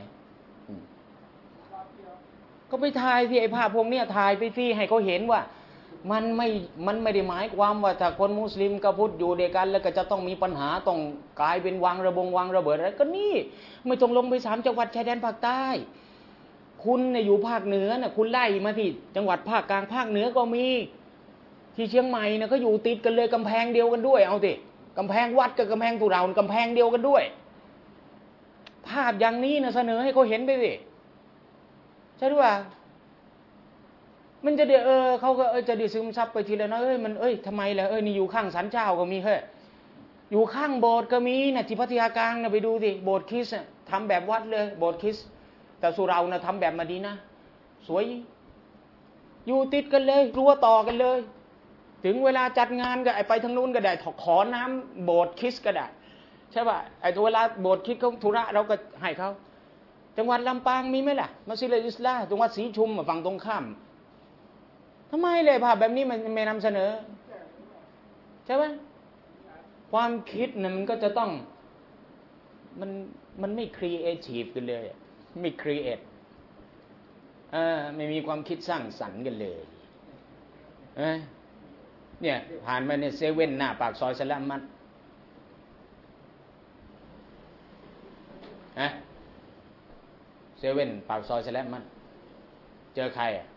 Speaker 1: ก็ไปถ่ายที่ไอ้ภาพพวกนี้ถ่ายไปที่ให้เขาเห็นว่ามันไม่มันไม่ได้หมายความว่าถ้าคนมุสลิมกับพุทธอยู่ด้วยกันแล้วก็จะต้องมีปัญหาต้องกลายเป็นวังระบงวังระเบิดอะไรก็นี่ไม่ต้องลงไปสามจังหวัดชายแดนภาคใต้คุณเนี่ยอยู่ภาคเหนือน่ะคุณไล่มาที่จังหวัดภาคกลางภาคเหนือก็มีที่เชียงใหม่น่ะก็อยู่ติดกันเลยกำแพงเดียวกันด้วยเอาสิกำแพงวัดกับกำแพงตุเรากำแพงเดียวกันด้วยภาพอย่างนี้น่ะเสนอให้เขาเห็นไปสิใช่หรือเปล่ามันจะเดี๋ยวเออเขาก็เออจะดิซึมซับไปทีละน้อยเอ้ยมันเอ้ยทำไมล่ะเอ้ยนี่อยู่ข้างศาลเจ้าก็มีเฮ้ยอยู่ข้างโบสถ์ก็มีน่ะที่พัทยากลางน่ะไปดูสิโบสถ์คริสต์ทำแบบวัดเลยโบสถ์คริสต์แต่สุเราน่ะทำแบบมะดีนะห์สวยอยู่ติดกันเลยรั้วต่อกันเลยถึงเวลาจัดงานก็ไอ้ไปทางนู้นก็ได้ขอน้ำโบสถ์คริสต์ก็ได้ใช่ป่ะไอ้เวลาโบสถ์คริสต์เขาธุระเราก็ให้เขาจังหวัดลำปางมีไหมล่ะมัสยิดอิสลามจังหวัดศรีชุมฝั่งตรงข้ามทำไมเลยภาพแบบนี้มันไม่นำเสนอใช่ไหมความคิดเนี่ยมันก็จะต้องมันมันไม่ครีเอทีฟกันเลยไม่ครีเอทอ่าไม่มีความคิดสร้างสรรค์กันเลยเอ้ยเนี่ยผ่านมาเนี่ยเซเว่นหน้าปากซอยสลัมมัดฮะเซเว่นปากซอยสลัมมัดเจอใครอ่ะ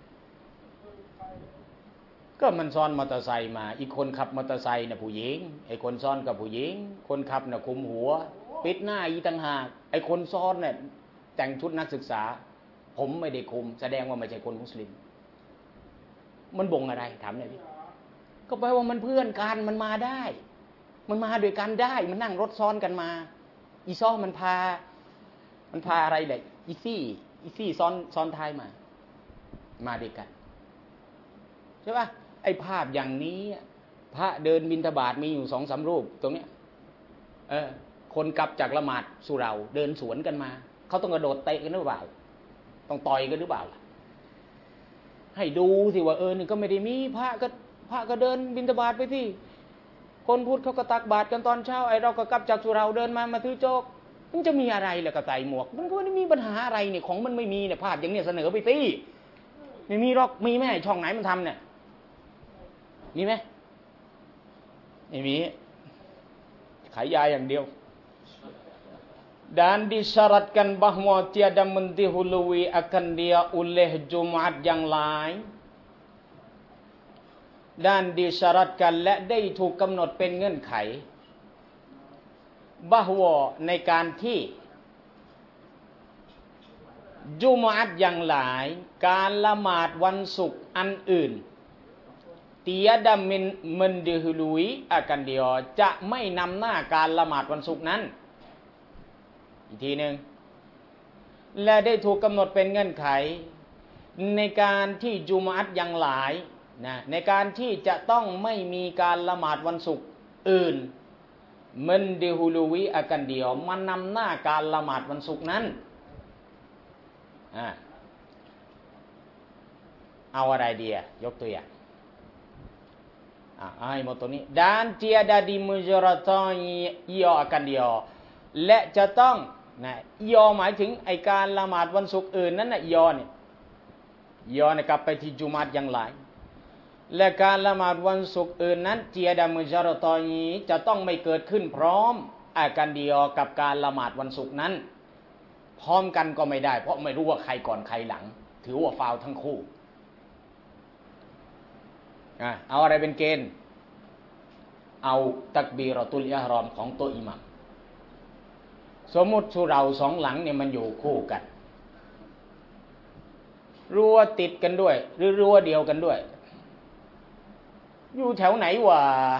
Speaker 1: ก็มันซ้อนมอเตอร์ไซค์มาอีกคนขับมอเตอร์ไซค์น่ะผู้หญิงไอ้คนซ้อนกับผู้หญิงคนขับน่ะคุมหัวปิดหน้าอีต่างหากไอ้คนซ้อนเนี่ยแต่งชุดนักศึกษาผมไม่ได้คุมแสดงว่าไม่ใช่คนมุสลิมมันบ่งอะไรถามหน่อยดิก็แปลว่ามันเพื่อนกันมันมาได้มันมาด้วยกันได้มันนั่งรถซ้อนกันมาอีซ้อมันพามันพาอะไรแหละอีซี่อีซี่ซ้อนซ้อนท้ายมามาด้วยกันใช่ป่ะไอ้ภาพอย่างนี้พระเดินบิณฑบาตมีอยู่สองสามรูปตรงเนี้ยเออคนกลับจากละหมาดสุเหร่าเดินสวนกันมาเขาต้องกระโดดเตะกันหรือเปล่าต้องต่อยกันหรือเปล่าล่ะให้ดูสิว่าเออนี่ก็ไม่ได้มีพระก็พระก็เดินบิณฑบาตไปที่คนพุทธเขาก็ตักบาตรกันตอนเช้าไอ้เราก็กลับจากสุเหร่าเดินมามาถือโจกมันจะมีอะไรล่ะก็ใส่หมวกมันก็ไม่ได้มีปัญหาอะไรเนี่ยของมันไม่มีเนี่ยภาพอย่างเนี้ยเสนอไปสิไม่มีหรอกมีไหมช่องไหนมันทำเนี่ยมีไหมไม่มีขายยาอย่างเดียวdan disyaratkan bahwa tiada mendahului akan dia oleh Jumaat yang lain dan disyaratkan และได้ถูกกำหนดเป็นเงื่อนไข bahwa ในการที่จุมอะห์อย่างหลายการละหมาดวันศุกร์อันอื่น tiada mendahului akan dia จะไม่นำหน้าการละหมาดวันศุกร์นั้นอีกทีหนึ่งและได้ถูกกำหนดเป็นเงื่อนไขในการที่จุมอะห์อย่างหลายนะในการที่จะต้องไม่มีการละหมาดวันศุกร์อื่นมันเดฮูลูวีอากันเดียวมันนำหน้าการละหมาดวันศุกร์นั้นอ่าเอาอะไรดีอ่ะยกตัวอย่างอ่าให้หมดตัวนี้ dan tiada dimujaratan ia akan dia และจะต้องนะยอหมายถึงไอการละหมาดวันศุกร์อื่นนั้นนะยอเนี่ยยอเนี่ยกลับไปที่จุมอะห์อย่างหลายและการละหมาดวันศุกร์อื่นนั้นเจียดามุจารตอนีจะต้องไม่เกิดขึ้นพร้อมอากันเดียวกับการละหมาดวันศุกร์นั้นพร้อมกันก็ไม่ได้เพราะไม่รู้ว่าใครก่อนใครหลังถือว่าฟาวทั้งคู่อ่ะเอาอะไรเป็นเกณฑ์เอาตักบีรอตุลอิหรอมของตัวอิหมัมสมมุติสุเราสองหลังเนี่ยมันอยู่คู่กันรั้วติดกันด้วยหรือรั้วเดียวกันด้วยอยู่แถวไหนวะ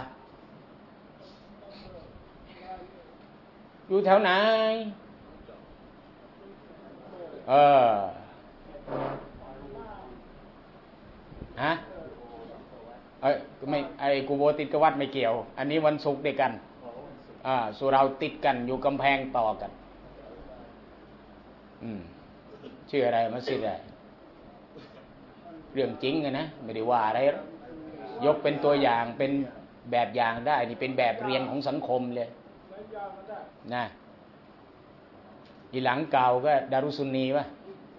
Speaker 1: อยู่แถวไหนเออฮะเอ้ยไม่ไอ้กูโบติดกับวัดไม่เกี่ยวอันนี้วันศุกร์ด้วยกันอ่าสุเราติดกันอยู่กำแพงต่อกันอืมชื่ออะไรมัสยิดอะไรเรื่องจริงไงนะไม่ได้ว่าอะไรหรอกยกเป็นตัวอย่างเป็นแบบอย่างได้นี่เป็นแบบเรียนของสังคมเลยนะอีหลังเก่าก็ดารุสุนนีวะ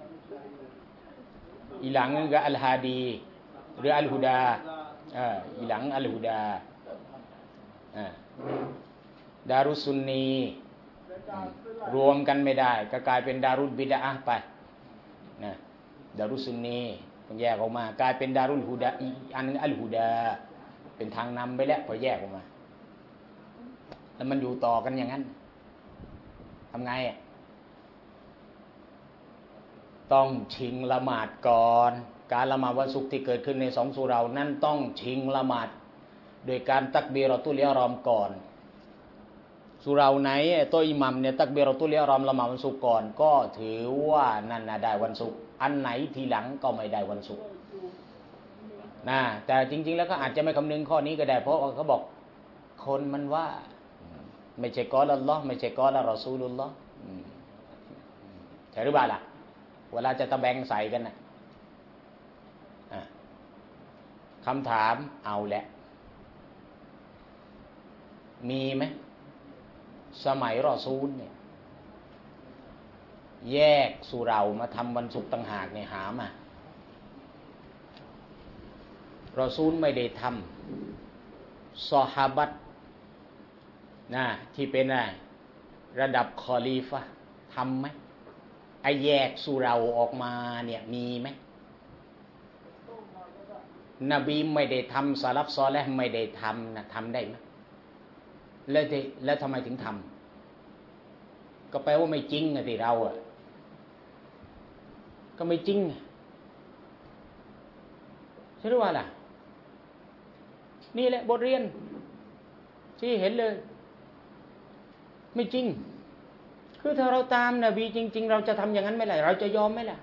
Speaker 1: อีหลังก็อัลฮาดีหรืออัลฮุดาอ่าอีหลังอัลฮุดาอ่าดารุสุนนีรวมกันไม่ได้ก็กลายเป็นดารุลบิดอะห์ไปนะดารุสุนนีต้องแยกออกมากลายเป็นดารุลฮุดาอีกอันนึงอัลฮุดาเป็นทางนำไปแล้วพอแยกออกมาแล้วมันอยู่ต่อกันอย่างนั้นทำไงอ่ะต้องชิงละหมาดก่อนการละหมาดวันศุกร์ที่เกิดขึ้นในสองสุเรานั้นต้องชิงละหมาดโดยการตักบีรอตุลอิหรอมก่อนสุเราไหนตัวอิหมัมเนี่ยตักบีรอตุลอิหรอมละหมาดวันศุกร์ก่อนก็ถือว่านั่นน่ะได้วันศุกร์อันไหนทีหลังก็ไม่ได้วันศุกร์นะแต่จริงๆแล้วก็อาจจะไม่คำนึงข้อนี้ก็ได้เพราะเขาบอกคนมันว่าไม่ใช่กอลัลลอฮ์ไม่ใช่กอละรอซูลุลลอฮ์ใช่หรือเปล่าล่ะเวลาจะตะแบงใส่กันนะคำถามเอาแหละมีไหมสมัยรอซูลเนี่ยแยกสุเรามาทำวันศุกร์ต่างหากเนี่ยหามารอซูลไม่ได้ทำซอฮาบัตนะที่เป็นอะไรระดับคอลีฟะทำไหมไอแยกสุเราออกมาเนี่ยมีไหมนบีไม่ได้ทำซาลัฟซอและไม่ได้ทำนะทำได้ไหมแล้วแล้วทำไมถึงทำก็แปลว่าไม่จริงอะที่เราอะก็ไม่จริงใช่หรือว่าล่ะนี่แหละบทเรียนที่เห็นเลยไม่จริงคือถ้าเราตามนบีจริงๆเราจะทำอย่างนั้นไหมล่ะเราจะยอมไหมล่ะ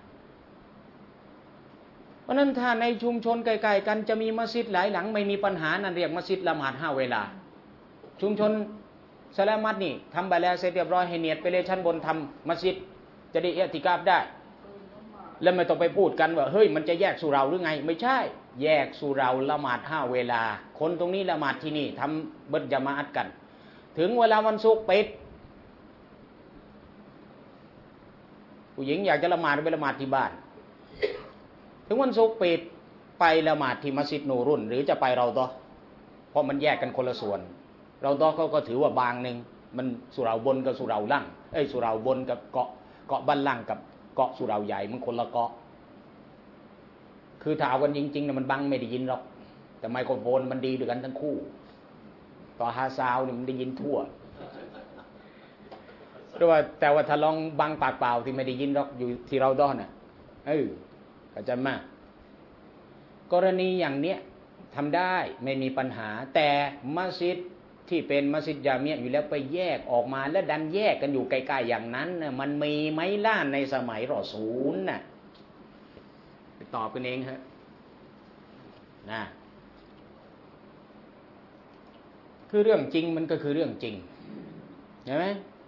Speaker 1: เพราะนั้นถ้าในชุมชนใกล้ๆกันจะมีมัสยิดหลายหลังไม่มีปัญหานั่นเรียกมัสยิดละหมาดห้าเวลาชุมชนสลามัดนี่ทำไปแล้วเสร็จเรียบร้อยให้เนียดไปเลยชั้นบนทำมัสยิดจะได้เอติกาฟได้แล้วไม่ต้องไปพูดกันว่าเฮ้ยมันจะแยกสุเราหรือไงไม่ใช่แยกสุเราละหมาดห้าเวลาคนตรงนี้ละหมาดที่นี่ทำเบิดญะมาอะห์กันถึงเวลาวันศุกร์ปิดผู้หญิงอยากจะละหมาดไปละหมาดที่บ้านถึงวันศุกร์ปิดไปละหมาดที่มัสยิดนูรุนหรือจะไปเราต่อเพราะมันแยกกันคนละส่วนเราต่อเขาก็ถือว่าบางหนึ่งมันสุเราบนกับสุเราล่างเอ้ยสุเราบนกับเกาะเกาะบ้านล่างกับเกาะสุเราใหญ่มันคนละเกาะคือถ้าเอากันจริงๆเนี่ยมันบังไม่ได้ยินหรอกแต่ไมโครโฟนมันดีด้วยกันทั้งคู่ต่อฮาซาวเนี่ยมันได้ยินทั่วแต่ว่าแต่ว่าถ้าลองบังปากเปล่าที่ไม่ได้ยินหรอกอยู่ที่เราด้อนน่ะเออเข้าใจมั้ยกรณีอย่างเนี้ยทำได้ไม่มีปัญหาแต่มัสยิดที่เป็นมัสยิดญามิอะห์อยู่แล้วไปแยกออกมาแล้วดันแยกกันอยู่ไกลๆอย่างนั้นน่ะมันมีไหมล่ะในสมัยรอซูลน่ะไปตอบกันเองฮะนะคือเรื่องจริงมันก็คือเรื่องจริงใช่ไหม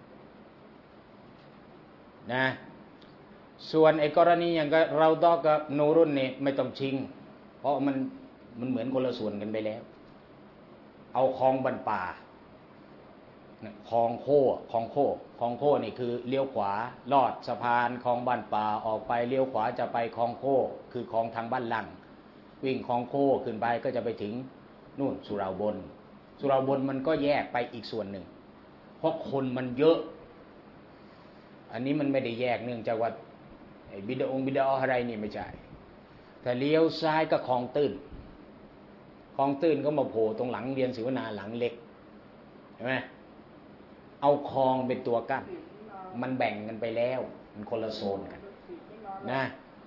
Speaker 1: นะส่วนไอ้กรณีอย่างก็เราดอกกับนูรุนนี่ไม่ต้องชิงเพราะมันมันเหมือนคนละส่วนกันไปแล้วเอาคลองบันป่าคลองโค้คลองโค้คลองโค้นี่คือเลี้ยวขวาลอดสะพานคลองบันป่าออกไปเลี้ยวขวาจะไปคลองโค้คือคลองทางบ้านหลังวิ่งคลองโค้ขึ้นไปก็จะไปถึงนู่นสุเหร่าบนสุเหร่าบนมันก็แยกไปอีกส่วนหนึ่งเพราะคนมันเยอะอันนี้มันไม่ได้แยกเนื่องจากว่าไอ้บิดาองบิดาอะไรนี่ไม่ใช่ถ้าเลี้ยวซ้ายก็คลองตื้นคลองตื้นก็มาโผล่ตรงหลังเรียนศิวนาหลังเล็กเห็นไหมเอาคลองเป็นตัวกั้นมันแบ่งกันไปแล้วมันคนละโซนกันนะ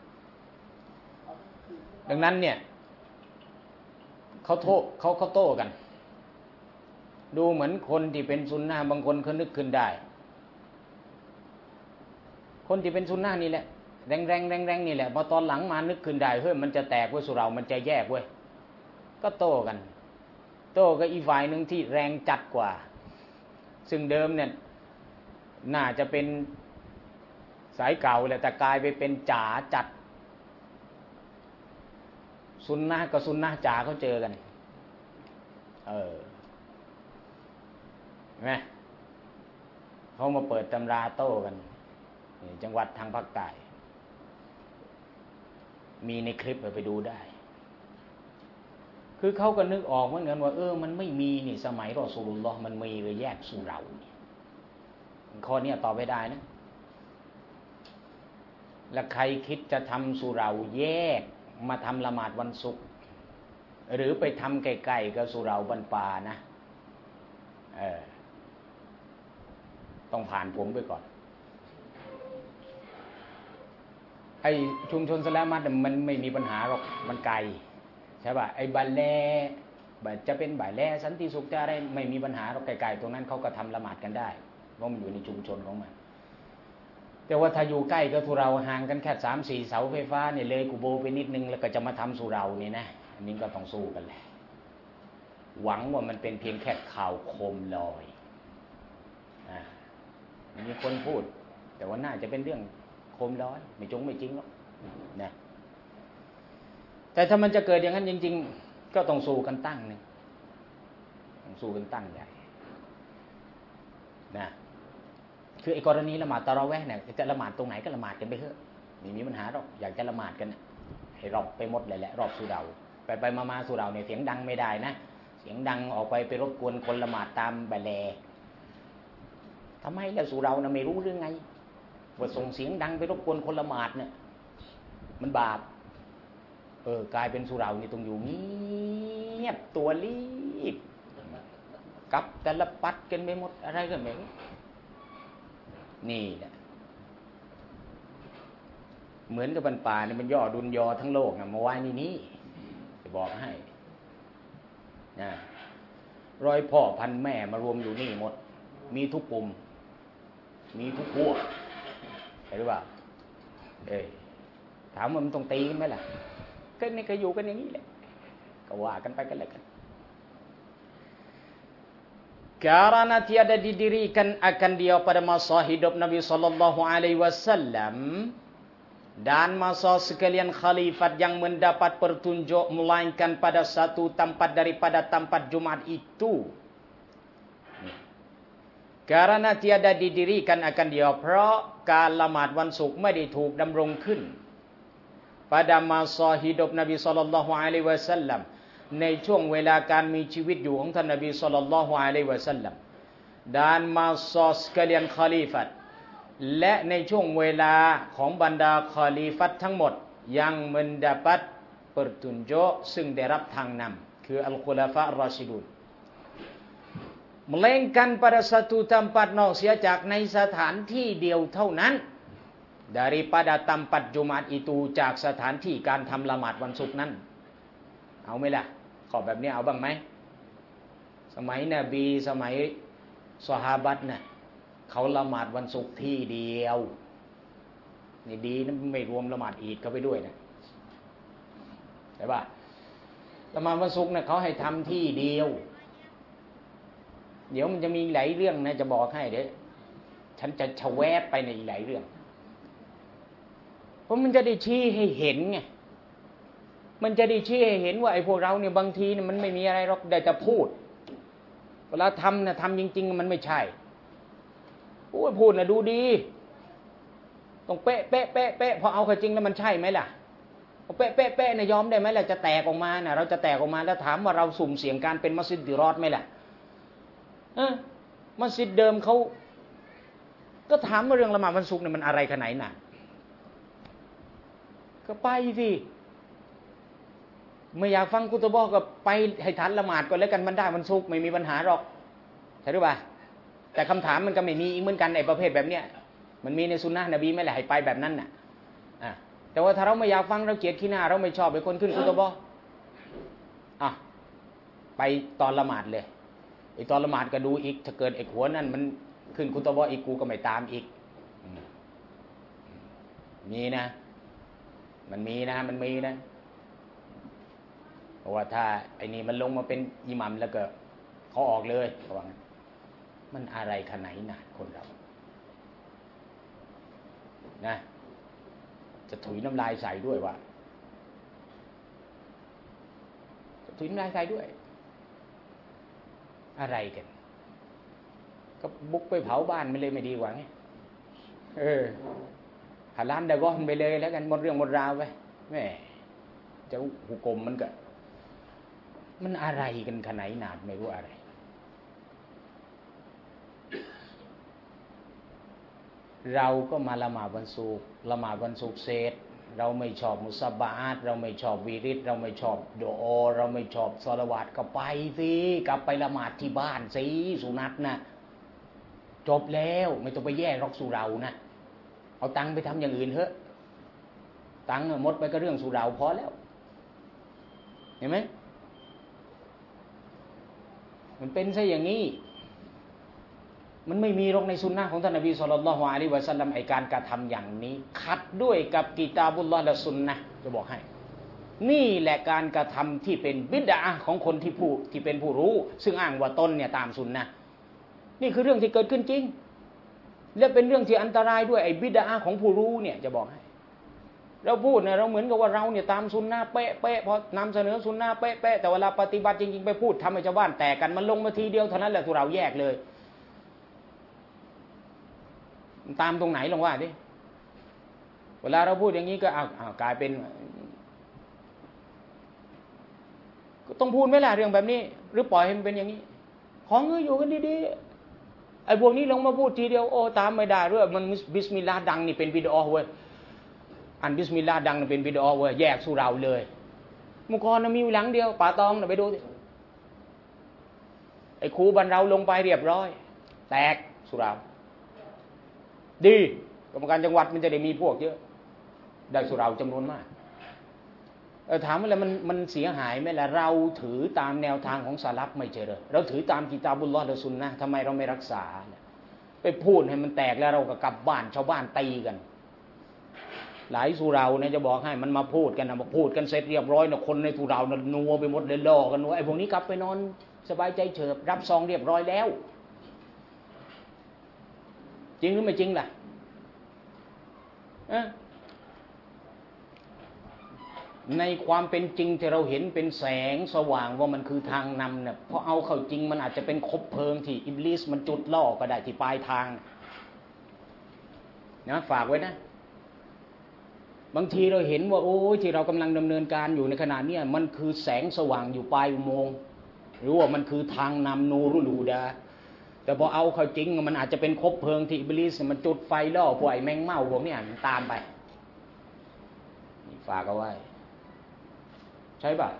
Speaker 1: ดังนั้นเนี่ยเขาโทษเขาเขาโต้กันดูเหมือนคนที่เป็นซุนนะห์บางคนเขานึกขึ้นได้คนที่เป็นซุนนะห์นี่แหละแรงแรงแรงแรงนี่แหละพอตอนหลังมานึกขึ้นได้เฮ้ยมันจะแตกเว้ยสุเรามันจะแยกเว้ยก็โต้กันโต้กับอีฝ่ายหนึ่งที่แรงจัดกว่าซึ่งเดิมเนี่ยน่าจะเป็นสายเก่าแหละแต่กลายไปเป็นจ๋าจัดซุนนะห์กับซุนนะห์จ๋าเขาเจอกันเออเห็นไหมเขามาเปิดตำราโต้กันจังหวัดทางภาคใต้มีในคลิปไปดูได้คือเขาก็นึกออกเหมือนกันว่าเออมันไม่มีนี่สมัยรอซูลุลลอฮ์มันมีเลยแยกสุเราข้อนี้ตอบไม่ได้นะแล้วใครคิดจะทำสุเราแยกมาทำละหมาดวันศุกร์หรือไปทำใกล้ๆกับสุเราบันปานะเออต้องผ่านผมไปก่อนไอ้ชุมชนสลามัดมันไม่มีปัญหาหรอกมันไกลใช่ป่ะไอ้บาแลจะเป็นบาแลสันติสุขจะอะไรไม่มีปัญหาหรอกไกลๆตรงนั้นเขาก็ทำละหมาดกันได้เพราะมันอยู่ในชุมชนของมันแต่ว่าถ้าอยู่ใกล้กับสุเราห่างกันแค่สามสี่เสาไฟฟ้าเนี่ยเลยกูโบไปนิดนึงแล้วก็จะมาทำสุเรานี่นะอันนี้ก็ต้องสู้กันแหละหวังว่ามันเป็นเพียงแค่ข่าวโคมลอยอ่ามีคนพูดแต่ว่าน่าจะเป็นเรื่องโคมลอยไม่จงไม่จริงหรอกนะแต่ถ้ามันจะเกิดอย่างนั้นจริงๆก็ต้องสู้กันตั้งนึงต้องสู้กันตั้งใหญ่นะคือไอ้กรณีละหมาดตะเราะเวห์เนี่ยจะละหมาดตรงไหนก็ละหมาดกันไปเถอะไม่มีปัญหาหรอกอยากจะละหมาดกันให้รอบไปหมดเลยแหละรอบสุเราไปไปมาๆสุเราเนี่ยเสียงดังไม่ได้นะเสียงดังออกไปไปรบกวนคนละหมาดตามบะแลทำไมแล้วสุเรานะไม่รู้เรื่องไงว่าส่งเสียงดังไปรบกวนคนละหมาดเนี่ยมันบาปเออกลายเป็นสุเรานี่ต้องอยู่เงียบตัวรีบกับแต่ละปัดกันไปหมดอะไรกันไม่รู้นี่แหละเหมือนกับบันป่าเนี่ยมันย่อดุลยอทั้งโลกนะมาไว้นี่นี่จะบอกให้นะร้อยพ่อพันแม่มารวมอยู่นี่หมดมีทุกปุ่มมีทุกพวกใช่หรือเปล่าเอ้ยถามว่ามันต้องตีกันไหมล่ะก็นี่ก็อยู่กันอย่างนี้แหละก็ว่ากันไปกันแล้วกันkarena tiada didirikan akan dia pada masa hidup Nabi sallallahu alaihi wasallam dan masa sekalian khalifat yang mendapat petunjuk melainkan pada satu tempat daripada tempat Jumat itu. Karena tiada didirikan akan dia เพราะการละหมาดวันศุกร์ไม่ได้ถูกดำรงขึ้น pada masa hidup Nabi sallallahu alaihi wasallamในช่วงเวลาการมีชีวิตอยู่ของท่านนบีศ็อลลัลลอฮุอะลัยฮิวะซัลลัม dan masa sekalian khalifat และในช่วงเวลาของบรรดาคอลีฟัตทั้งหมดยัง mendapat petunjuk ซึ่งได้รับทางนำคืออัลกุลาฟะรอชิดูน melainkan pada satu tempat นอกเสียจากในสถานที่เดียวเท่านั้น daripada tempat Jumat itu จากสถานที่การทำละหมาดวันศุกร์นั้นเอาไหมล่ะขอแบบนี้เอาบ้างไหมสมัยนบีสมัยซอฮาบะห์น่ะเขาละหมาดวันศุกร์ที่เดียวนี่ดีนะไม่รวมละหมาดอีดเข้าไปด้วยนะใช่ป่ะละหมาดวันศุกร์น่ะเขาให้ทำที่เดียวเดี๋ยวมันจะมีหลายเรื่องนะจะบอกให้เดี๋ยวฉันจะชะแวบไปในหลายเรื่องเพราะมันจะได้ชี้ให้เห็นไงมันจะได้ชี้ให้เห็นว่าไอ้พวกเราเนี่ยบางทีเนี่ยมันไม่มีอะไรหรอกได้แต่พูดเวลาทำนะทำจริงๆมันไม่ใช่โอ้ยพูดนะดูดีต้องเป๊ะเป๊ะเป๊ะเป๊ะพอเอาเข้าจริงแล้วมันใช่ไหมล่ะเป๊ะเป๊ะเป๊ะเนี่ยยอมได้ไหมล่ะจะแตกออกมาน่ะเราจะแตกออกมาแล้วถามว่าเราสุ่มเสี่ยงการเป็นมัสยิดดิรอดไหมล่ะเออมัสยิดเดิมเขาก็ถามว่าเรื่องละหมาดวันศุกร์เนี่ยมันอะไรขนาดไหนน่ะก็ไปสิไม่อยากฟังกุตบะก็ไปให้ทันละหมาดก่อนแล้วกันมันได้มันสุกไม่มีปัญหาหรอกใช่หรือเปล่าแต่คำถามมันก็ไม่มีอีกเหมือนกันไอ้ประเภทแบบเนี้ยมันมีในสุนนะนบีไม่แหละให้ไปแบบนั้นน่ะอ่ะแต่ว่าถ้าเราไม่อยากฟังเราเกลียดขี้หน้าเราไม่ชอบเป็นคนขึ้นกุตบะอ่ะไปตอนละหมาดเลยไอ้ตอนละหมาดก็ดูอีกถ้าเกิดไอ้หัวนั่นมันขึ้นกุตบะอีกกูก็ไม่ตามอีกมีนะมันมีนะมันมีนะเพราะว่าถ้าไอ้นี่มันลงมาเป็นอิหมัมแล้วก็เขาออกเลยระวังมันอะไรขนาดไหนคนเรานะจะถุยน้ำลายใส่ด้วยว่าจะถุยน้ำลายใส่ด้วยอะไรกันก็บุกไปเผาบ้านไม่เลยไม่ดีกว่าไงเออหาร้านดะก้อนไปเลยแล้วกันหมดเรื่องหมดราวไปแม่จะหุกกลมมันก็มันอะไรกันขนาดไหนไม่รู้อะไรเราก็มาละหมาดวันศุกร์ละหมาดวันศุกร์เสร็จเราไม่ชอบมุสบาตเราไม่ชอบวีริดเราไม่ชอบดุอาเราไม่ชอบศอลาวาตก็ไปสิกลับไปละหมาดที่บ้านสิสุนัตนะจบแล้วไม่ต้องไปแย่งรอกสุเรานะเอาตังค์ไปทำอย่างอื่นเถอะตังค์หมดไปก็เรื่องสุเราพอแล้วเห็นไหมมันเป็นซะอย่างนี้มันไม่มีหรอกในสุนนะของท่านนบีศ็อลลัลลอฮุอะลัยฮิวะซัลลัมไอ้การกระทำอย่างนี้ขัดด้วยกับกิตาบุลลอฮ์และสุนนะจะบอกให้นี่แหละการกระทำที่เป็นบิดอะห์ของคนที่ผู้ที่เป็นผู้รู้ซึ่งอ้างว่าตนเนี่ยตามสุนนะนี่คือเรื่องที่เกิดขึ้นจริงและเป็นเรื่องที่อันตรายด้วยไอ้บิดอะห์ของผู้รู้เนี่ยจะบอกให้เราพูดเนี่ยเราเหมือนกับว่าเราเนี่ยตามสุนนะเป๊ะเป๊ะพอนำเสนอสุนนะเป๊ะเป๊ะแต่เวลาปฏิบัติจริงๆไปพูดทำให้ชาวบ้านแตกกันมันลงมาทีเดียวเท่านั้นแหละทุเราแยกเลยตามตรงไหนลองว่าดิเวลาเราพูดอย่างนี้ก็อ้าวอ้าวกลายเป็นก็ต้องพูดไหมล่ะเรื่องแบบนี้หรือปล่อยให้มันเป็นอย่างนี้ของเงยอยู่กันดีๆไอ้พวกนี้ลงมาพูดทีเดียวโอ้ตามไม่ได้เรื่องมันบิสมิลลาห์ดังนี่เป็นบิดอะห์เว้ยอันบิสมิลลาห์ดังนี่เป็นบิดอะห์เว้ยแยกสุเราเลยมุกรน่ะมีหลังเดียวป่าตองน่ะไปดูสิไอ้ครูบรรเราลงไปเรียบร้อยแตกสุเราดีกรรมการจังหวัดมันจะได้มีพวกเยอะได้สุเราจำนวนมากเออถามว่าแล้วมันมันเสียหายไหมล่ะเราถือตามแนวทางของสลัฟไม่ใช่เหรอเราถือตามกิตาบุลลอฮ์และซุนนะห์ทำไมเราไม่รักษาไปพูดให้มันแตกแล้วเราก็กลับบ้านชาวบ้านตีกันหลายสุเราเนี่ยจะบอกให้มันมาพูดกันนะมาพูดกันเสร็จเรียบร้อยนะคนในสุเรานะนัวไปหมดเลยล่อกันนัวไอ้พวกนี้กลับไปนอนสบายใจเฉิบรับซองเรียบร้อยแล้วจริงหรือไม่จริงล่ะในความเป็นจริงที่เราเห็นเป็นแสงสว่างว่ามันคือทางนำเนี่ยพอเอาเข้าจริงมันอาจจะเป็นคบเพลิงที่อิบลิสมันจุดล่อก็ได้ที่ปลายทางนะฝากไว้นะบางทีเราเห็นว่าโอ้ยที่เรากำลังดำเนินการอยู่ในขณะนี้มันคือแสงสว่างอยู่ปลายอุโมงค์หรือว่ามันคือทางนำนูรุลูดาแต่พอเอาเข้าจริงมันอาจจะเป็นคบเพลิงที่อิบลิสมันจุดไฟล่อพวกไอ้แมงเม่าพวกนี้มันตามไปนี่ฝากเอาไว้ใช่ป่ะ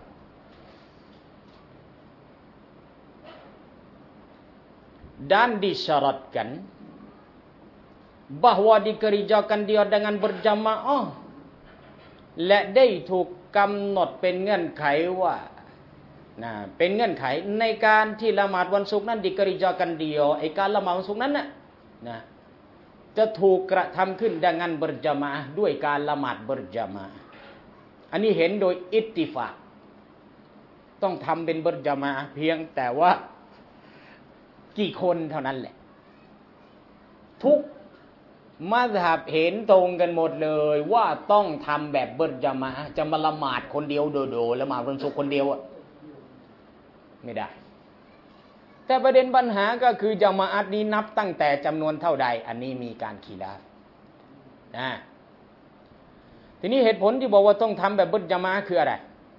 Speaker 1: dan disyaratkan bahwa dikerjakan dia dengan berjamaah และได้ถูกกำหนดเป็นเงื่อนไขว่านะเป็นเงื่อนไขในการที่ละหมาดวันศุกร์นั้น dikerjakan dia ไอ้การละหมาดวันศุกร์นั้นน่ะนะจะถูกกระทำขึ้น dengan berjamaah ด้วยการละหมาด berjamaah อันนี้เห็นโดยอิตติฟากต้องทำเป็นเบิร์จามาเพียงแต่ว่ากี่คนเท่านั้นแหละทุกมัซฮับเห็นตรงกันหมดเลยว่าต้องทำแบบเบิร์จามาจะมาละหมาดคนเดียวโดดๆละหมาดวันศุกร์คนเดียวอ่ะไม่ได้แต่ประเด็นปัญหาก็คือจามาอัตนี้นับตั้งแต่จำนวนเท่าใดอันนี้มีการขีลาฟนะทีนี้เหตุผลที่บอกว่าต้องทำแบบเบิร์จามาคืออะไร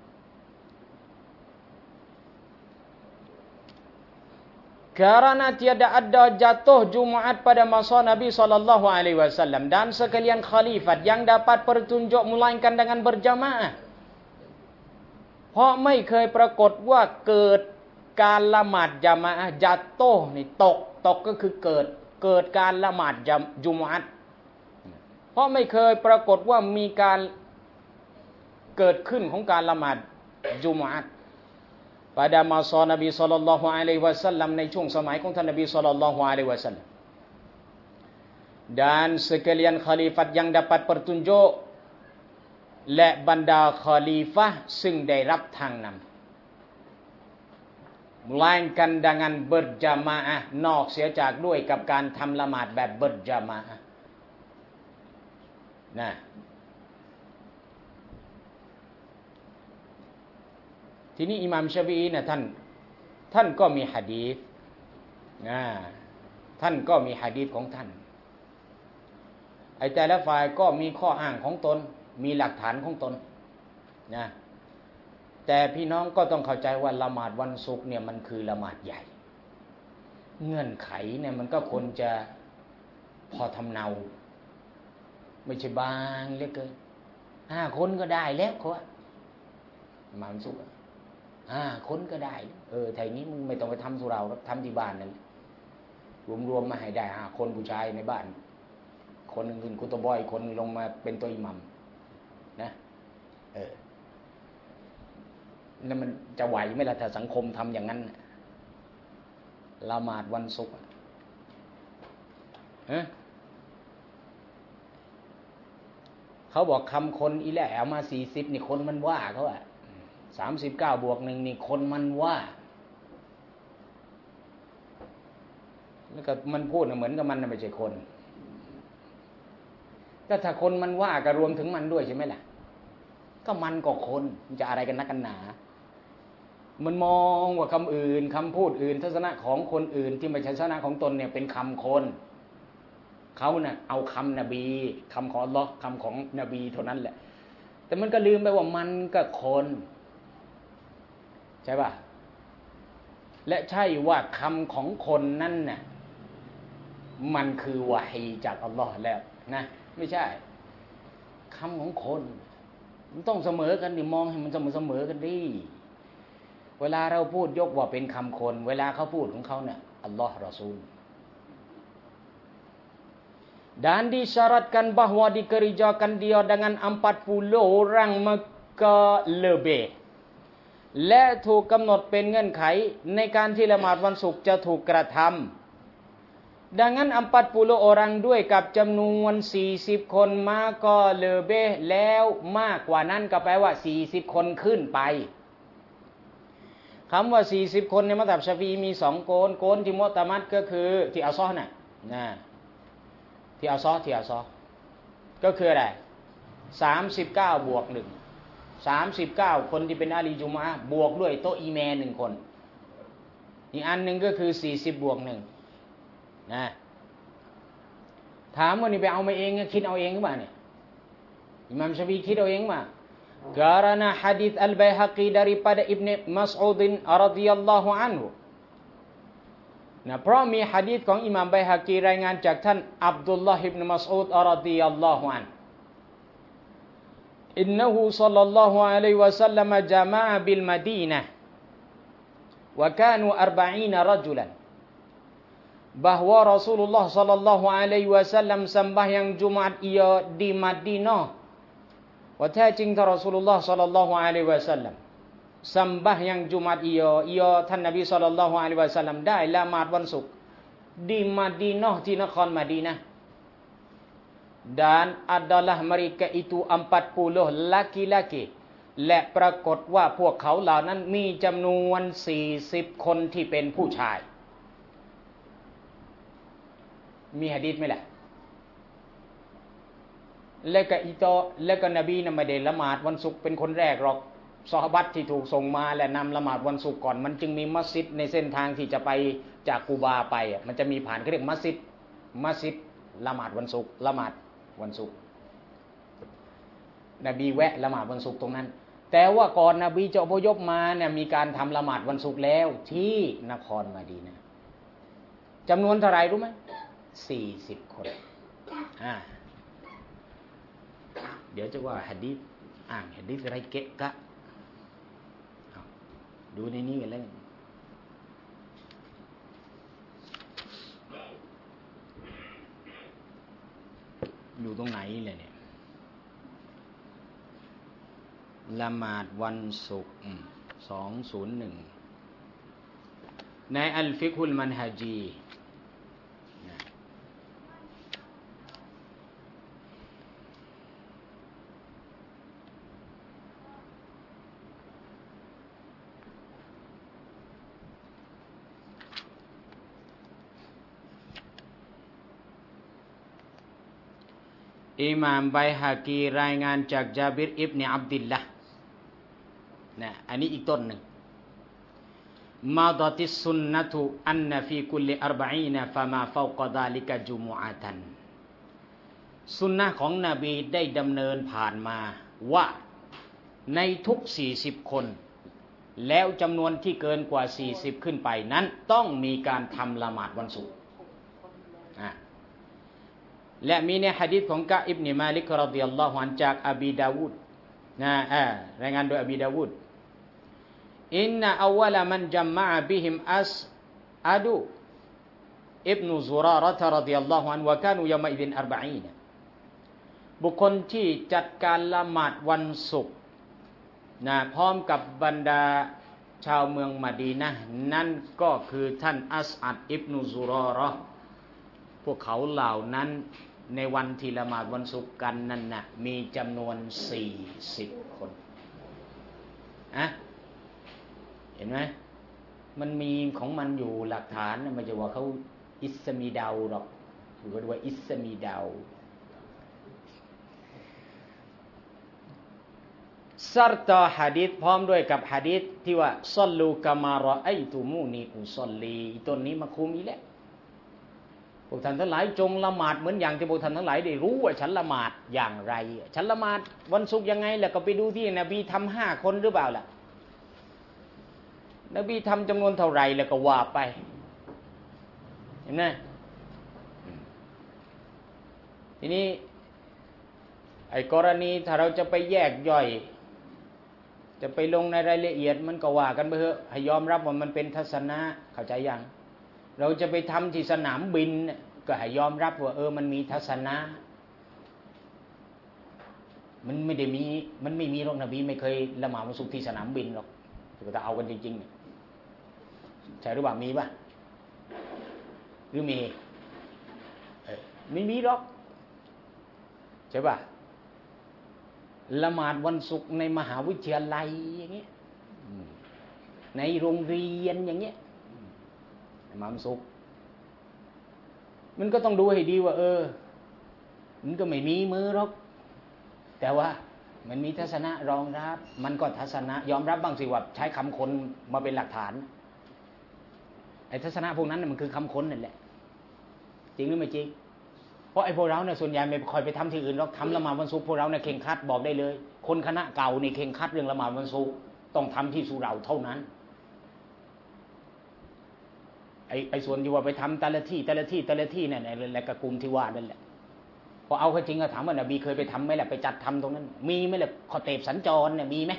Speaker 1: Karena tiada ada jatuh Jumaat pada masa Nabi sallallahu alaihi wasallam dan sekalian khalifat yang dapat petunjuk melainkan dengan berjamaah เพราะไม่เคยปรากฏว่าเกิดการละหมาดญะมาอะห์จัตโตนี่ตกตกก็คือเกิดเกิดการละหมาดจุมอะห์เพราะไม่เคยปรากฏว่ามีการเกิดขึ้นของการละหมาดจุมอะห์pada masa Nabi sallallahu alaihi wasallam ในช่วงสมัยของท่านนบี sallallahu alaihi wasallam dan sekalian khalifat yang dapat petunjuk และบรรดาคอลีฟะห์ซึ่งได้รับทางนำ melainkan dengan berjamaah นอกเสียจากด้วยกับการทำละหมาดแบบ berjamaah นะทีนี้อิหม่ามชาฟิอีเนี่ยท่านท่านก็มีหะดีษนะท่านก็มีหะดีษของท่านไอ้แต่ละฝ่ายก็มีข้ออ้างของตนมีหลักฐานของตนนะแต่พี่น้องก็ต้องเข้าใจว่าละหมาดวันศุกร์เนี่ยมันคือละหมาดใหญ่เงื่อนไขเนี่ยมันก็ควรจะพอทำเนาไม่ใช่บางเหลือเกินห้าคนก็ได้แล้วเขาว่าละหมาดวันศุกร์ห้าคนก็ได้เออไทยนี้มึงไม่ต้องไปทำสุเราทำที่บ้านนั่นรวมๆมาให้ได้ห้าคนผู้ชายในบ้านคนหนึ่งขึ้นกุตบอยคนลงมาเป็นตัวอิหมัมนะเออแล้วมันจะไหวไหมล่ะถ้าสังคมทำอย่างนั้นละหมาดวันศุกร์ฮะเขาบอกคำคนอีแหละเอามาสี่สิบนี่คนมันว่าเขาอะสามสิบเก้าบวกหนึ่งนี่คนมันว่าแล้วก็มันพูดเหมือนกับมันไม่ใช่คนก็ถ้าคนมันว่าก็รวมถึงมันด้วยใช่ไหมล่ะก็มันก็คนมันจะอะไรกันนักกันหนามันมองว่าคำอื่นคำพูดอื่นทัศนะของคนอื่นที่ไม่ใช่ทัศนะของตนเนี่ยเป็นคำคนเขาเนี่ยเอาคำนบีคำของอัลเลาะห์คำของนบีเท่านั้นแหละแต่มันก็ลืมไปว่ามันก็คนใช่ป่ะและใช่ว่าคำของคนนั่นน่ะมันคือวะฮีจากอัลลอฮ์แล้วนะไม่ใช่คำของคนมันต้องเสมอกันดิมองให้มันเสมอเสมอกันดิเวลาเราพูดยกว่าเป็นคำคนเวลาเขาพูดของเขาเนี่ยอัลลอฮ์รอซูล dan disyaratkan bahwa dikerjakan dia dengan empat puluh orang maka lebihและถูกกำหนดเป็นเงื่อนไขในการที่ละหมาดวันศุกร์จะถูกกระท Dengan empat puluh orangด้วยกับจำนวนสี่สิบคนมาก็เลเบแล้วมากกว่านั้นก็แปลว่าสี่สิบคนขึ้นไปคำว่าสี่สิบคนในมัธยมชาฟีมีสองโกนโกนที่มุตตะมัดก็คือที่อัลซอฮ์น่ะนะที่อัลซอฮ์ที่อัลซอฮ์ก็คืออะไรสามสิบเก้าบวกหนึ่งสามสิบเก้าคนที่เป็นอาลีจุมะบวกด้วยโตอีแมหนึ่งคนอีกอันหนึ่งก็คือสี่สิบบวกหนึ่งนะถามว่านี่ไปเอามาเองคิดเอาเองหรือเปล่าเนี่ยอิหม่ามชาฟีคิดเอาเองมาkarena hadis Al-Baihaqi daripada Ibn Mas'ud radhiyallahu anhu นะเพราะมีหะดีษของอิหม่ามไบฮะกีรายงานจากท่านอับดุลลอฮ์อิบนุมัสอูดรอฎิยัลลอฮุอันอินนะฮูศ็อลลัลลอฮุอะลัยฮิวะซัลลัมจามะอะบิลมะดีนะห์วะกานูอัรบะอีนรจุลัน bahwa Rasulullah sallallahu alaihi wasallam sembahyang Jumat ia di Madinah ว่าแท้จริงท่านรอซูลุลลอฮ์ศ็อลลัลลอฮุอะลัยฮิวะซัลลัมsembahyang Jumat ia ia ท่านนบีศ็อลลัลลอฮุอะลัยฮิวะซัลลัมได้ละหมาดวันศุกร์ di Madinah ที่นครมะดีนะห์ dan adalah mereka itu empat puluh laki-laki และปรากฏว่าพวกเขาเหล่านั้นมีจำนวนสี่สิบคนที่เป็นผู้ชายมีหะดีษไหมล่ะแล้วก็อีโตแล้วก็นบีน่ะไม่ได้ละหมาดวันศุกร์เป็นคนแรกหรอกซอฮาบะห์ที่ถูกส่งมาและนำละหมาดวันศุกร์ก่อนมันจึงมีมัสยิดในเส้นทางที่จะไปจากกูบาไปอ่ะมันจะมีผ่านเขาเรียกมัสยิดมัสยิดละหมาดวันศุกร์ละหมาดวันศุกร์นบีแวะละหมาดวันศุกร์ตรงนั้นแต่ว่าก่อนนบีจะอพยพมาเนี่ยมีการทำละหมาดวันศุกร์แล้วที่นครมะดีนะห์จำนวนเท่าไหร่รู้ไหมสี่สิบคนอ่าเดี๋ยวจะว่าหะดีษอ่านหะดีษอะไรเกะกะดูในนี้กันแล้วอยู่ตรงไหนเลยเนี่ยละหมาดวันศุกร์สองศูนย์หนึ่งในอัลฟิกฮุลมันฮะจีอิหม่ามไบฮะกีรายงานจากญาบิรอิบนุอับดิลละห์นะอันนี้อีกต้นหนึ่งมาดะติสซุนนะตุอันนะฟีคุลลิอัรบะอีนฟะมาฟาวกะซาลิกะจุมุอะตันสุนนะของนบีได้ดำเนินผ่านมาว่าในทุกสี่สิบคนแล้วจำนวนที่เกินกว่าสี่สิบขึ้นไปนั้นต้องมีการทำละหมาดวันศุกร์อ่ะและมีในหะดีษของกะอิบนุมาลิกรอฎิยัลลอฮุอันจากอบีดาวูดนะอ่ารายงานโดยอบีดาวูดอินนะอาวะลมันจัมมะบิฮิมอัสอาดูอิบนุซุราเราะฮ์รอฎิยัลลอฮุอันวะกานูยะมะอิซินอัรบะอีนบุคคลที่จัดการละหมาดวันศุกร์นะพร้อมกับบรรดาชาวเมืองมะดีนะห์นั่นก็คือท่านอัสอัดอิบนุซุราเราะฮ์พวกเขาเหล่านั้นในวันที่ละหมาดวันศุกร์กันนั่นน่ะมีจำนวนสี่สิบคนอะเห็นไหมมันมีของมันอยู่หลักฐานไม่ใช่ว่าเขาอิสมีดาวหรอกหรือว่าอิสมีดาวซัรตาหะดีษพร้อมด้วยกับหะดีษที่ว่าศ็อลลูกะมารออัยตุมูนีอุศอลลีต้นนี้มาคุมอีกแล้วพวกท่านทั้งหลายจงละหมาดเหมือนอย่างที่พวกท่านทั้งหลายได้รู้ว่าฉันละหมาดอย่างไรฉันละหมาดวันศุกร์ยังไงแล้วก็ไปดูที่นบีทำห้าคนหรือเปล่าล่ะนบีทำจำนวนเท่าไรแล้วก็ว่าไปเห็นไหมทีนี้ไอ้กรณีถ้าเราจะไปแยกย่อยจะไปลงในรายละเอียดมันก็ว่ากันไปเถอะให้ยอมรับว่ามันเป็นทัศนะเข้าใจยังเราจะไปทำที่สนามบินก็ให้ยอมรับว่าเออมันมีทัศนะมันไม่ได้มีมันไม่มีหรอกนบีไม่เคยละหมาดวันศุกร์ที่สนามบินหรอกถ้าเอากันจริงๆใช่หรือเปล่ามีป่ะหรือมีไม่มีหรอกใช่ป่ะละหมาดวันศุกร์ในมหาวิทยาลัยอย่างเงี้ยในโรงเรียนอย่างเงี้ยมาวันศุกร์มันก็ต้องดูให้ดีว่าเออมันก็ไม่มีมือหรอกแต่ว่ามันมีทัศนะรองรับมันก็ทัศนะยอมรับบ้างสิว่าใช้คำคนมาเป็นหลักฐานไอ้ทัศนะพวกนั้นมันคือคำคนนั่นแหละจริงหรือไม่จริงเพราะไอ้พวกเราเนี่ยส่วนใหญ่ไม่คอยไปทำที่อื่นหรอกทำละหมาดวันศุกร์พวกเราเนี่ยเข่งคัดบอกได้เลยคนคณะเก่านี่เข่งคัดเรื่องละหมาดวันศุกร์ต้องทำที่สุเหร่าเท่านั้นไอ้ไอ้ส่วนที่ว่าไปทำแต่ละที่แต่ละที่แต่ละที่เนี่ยในและกลุ่มที่ว่านั่นแหละพอเอาเข้าจริงก็ถามว่านบีเคยไปทำไหมล่ะไปจัดทำตรงนั้นมีไหมล่ะขอเตบสัญจรเนี่ยมีไหม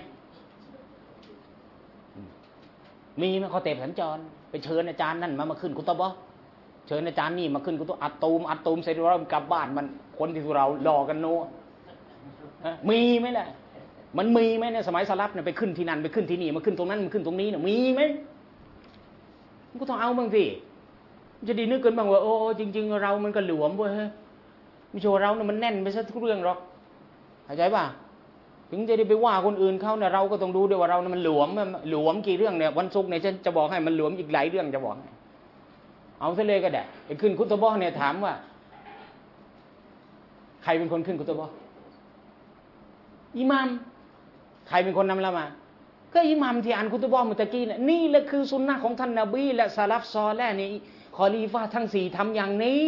Speaker 1: มีไหมขอเตบสัญจรไปเชิญอาจารย์นั่นมามาขึ้นกุตบะเชิญอาจารย์นี่มาขึ้นกุตบอัดตูมอัดตูมเสร็จแล้วกลับบ้านมันคนที่เรารอกันโน้มีไหมล่ะมันมีไหมในสมัยสลับเนี่ยไปขึ้นที่นั่นไปขึ้นที่นี่มาขึ้นตรงนั้นมาขึ้นตรงนี้เนี่ยมีไหมมันก็ต้องเอาบ้างสิจะดีนึกกันบ้างว่าโอ้จริงๆเรามันก็หลวมเว้ยไม่ใช่ว่าเราเนี่ยมันแน่นไปซะทุกเรื่องหรอกเข้าใจป่ะถึงจะได้ไปว่าคนอื่นเขาเนี่ยเราก็ต้องดูด้วยว่าเราเนี่ยมันหลวมหลวมกี่เรื่องเนี่ยวันศุกร์เนี่ยฉันจะบอกให้มันหลวมอีกหลายเรื่องจะบอกให้เอาซะเลยก็ได้ไอ้ขึ้นคุตบะเนี่ยถามว่าใครเป็นคนขึ้นคุตบะอิหม่ามใครเป็นคนนำละหมาดก็อิหม่ามที่อ่านคุตบะเมื่อกี้เนี่ยนี่แหละคือสุนนะของท่านนบีและซะลัฟซอลิฮ์นี่คอลีฟะห์ทั้งสี่ทำอย่างนี้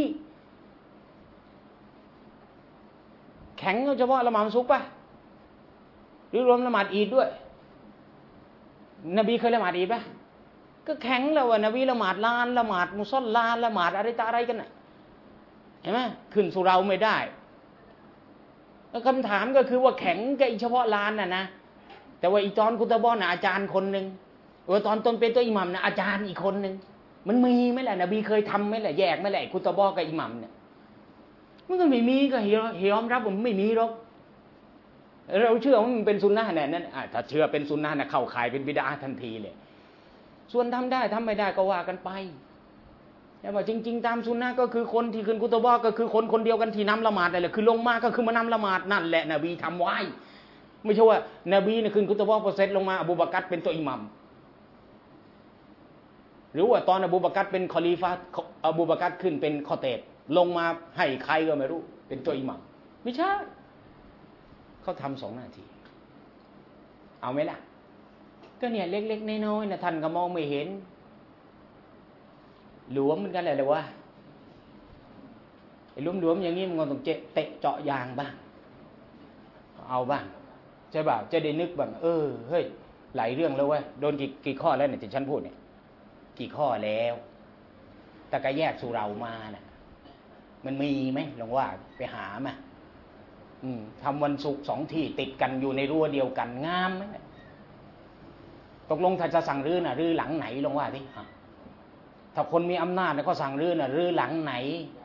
Speaker 1: แข็งเฉพาะละหมาดวันศุกร์ป่ะหรือรวมละหมาดอีดด้วยนบีเคยละหมาดอีดป่ะก็แข็งแล้วว่านบีละหมาดลานละหมาดมุศอลลาละหมาดอะไรต่ออะไรกันน่ะเห็นไหมขึ้นสุเราไม่ได้แล้วคำถามก็คือว่าแข็งกับเฉพาะลานน่ะนะแต่ว่าอีตอนคุตบะน่ะอาจารย์คนนึงเออตอนต้นเป็นตัวอิหมัมน่ะอาจารย์อีกคนนึงมันมีไหมล่ะนบีเคยทำไหมล่ะแยกไหมล่ะคุตบะกับอิหมัมเนี่ยมันก็ไม่มีก็ยอมรับว่ามันไม่มีหรอกเราเชื่อว่ามันเป็นสุนนะเนี่ยนั่นถ้าเชื่อเป็นสุนนะเนี่ยเข้าข่ายเป็นบิดาทันทีเลยส่วนทำได้ทำไม่ได้ก็ว่ากันไปแต่ว่าจริงๆตามสุนนะก็คือคนที่ขึ้นกุตบะก็คือคนคนเดียวกันที่นำละหมาดนั่นแหละคือลงมาก็คือมานำละหมาดนั่นแหละนบีทำไว้ไม่ใช่ว่านบีเนี่ยขึ้นกุตบะพอเสร็จลงมาอบูบักรเป็นตัวอิหมัมหรือว่าตอนอบูบักรเป็นคอลีฟะห์อบูบักรขึ้นเป็นคอเตบลงมาให้ใครก็ไม่รู้เป็นตัวอิหมัมไม่ใช่เขาทำสองนาทีเอาไหมล่ะก็เนี่ยเล็กๆน้อยๆนะท่านก็มองไม่เห็นหลวมเหมือนกันเลยเลยวะไอ้หลวมๆอย่างนี้มันก็ต้องเตะเจาะยางบ้างเอาบ้างใช่ป่ะจะได้นึกบ้างเออเฮ้ยหลายเรื่องแล้วเว้ยโดนกี่กี่ข้อแล้วเนี่ยที่ฉันพูดเนี่ยกี่ข้อแล้วแต่ก็แยกสู่เรามาน่ะมันมีไหมลองว่าไปหามาทำวันศุกร์สองที่ติดกันอยู่ในรั้วเดียวกันงามไหมตกลงถ้าจะสั่งรื้อน่ะรื้อหลังไหนลองว่าสิถ้าคนมีอำนาจเนี่ยก็สั่งรื้อน่ะรื้อหลังไหน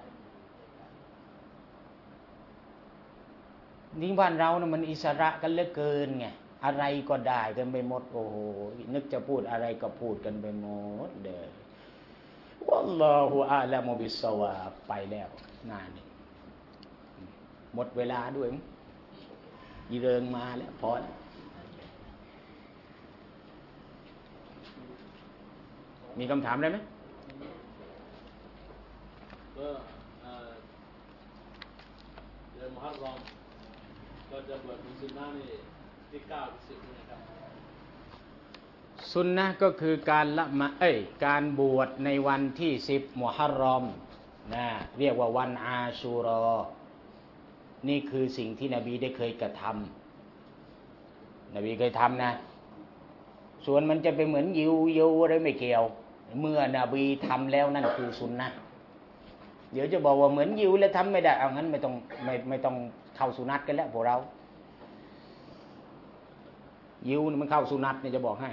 Speaker 1: นี่บ้านเราเนี่ยมันอิสระกันเหลือเกินไงอะไรก็ได้กันไปหมดโอ้โหนึกจะพูดอะไรก็พูดกันไปหมดเลยวัลลอฮุอาลัมุบิสซอวาบไปแล้วนานนี่หมดเวลาด้วยยีเริงมาแล้วพอมีคำถามได้ไหม
Speaker 2: ก็เดือนมุฮัรรอมก็จะบวชเป็นซุนนะห์นี่ที่เก้าถึงสิบนะครับ
Speaker 1: ซุนนะห์ก็คือการละหมาดเอ้ยการบวชในวันที่สิบมุฮัรรอมนะเรียกว่าวันอาชูรอนี่คือสิ่งที่นบีได้เคยกระทำนบีเคยทำนะส่วนมันจะไปเหมือนยิวยิวอะไรไม่เกี่ยวเมื่อนบีทำแล้วนั่นคือซุนนะห์เดี๋ยวจะบอกว่าเหมือนยิวแล้วทำไม่ได้เอางั้นไม่ต้องไม่ไม่ต้องเข้าสุนัตกันแล้วพวกเรายิวมันเข้าสุนัตเนี่ยจะบอกให้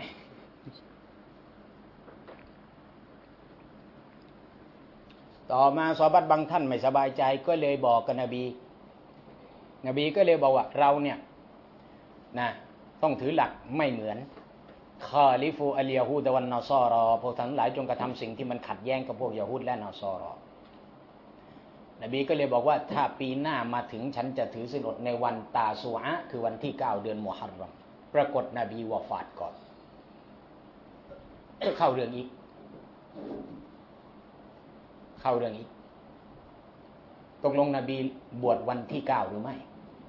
Speaker 1: ต่อมาซอฮาบะห์บางท่านไม่สบายใจก็เลยบอกกับนบีนบีก็เลยบอกว่าเราเนี่ยนะต้องถือหลักไม่เหมือนคอลิฟูอัลยะฮูดวันนอซอรอพวกทั้งหลายจงกระทำสิ่งที่มันขัดแย้งกับพวกยะฮูดและนอซอรอนบีก็เลยบอกว่าถ้าปีหน้ามาถึงฉันจะถือศีลอดในวันตาซูอะห์คือวันที่เก้าเดือนมุฮัรรอมปรากฏนบีวะฟาตก่อนก็เข้าเรื่องอีกเข้าเรื่องอีกตกลงนบีบวชวันที่เก้าหรือไม่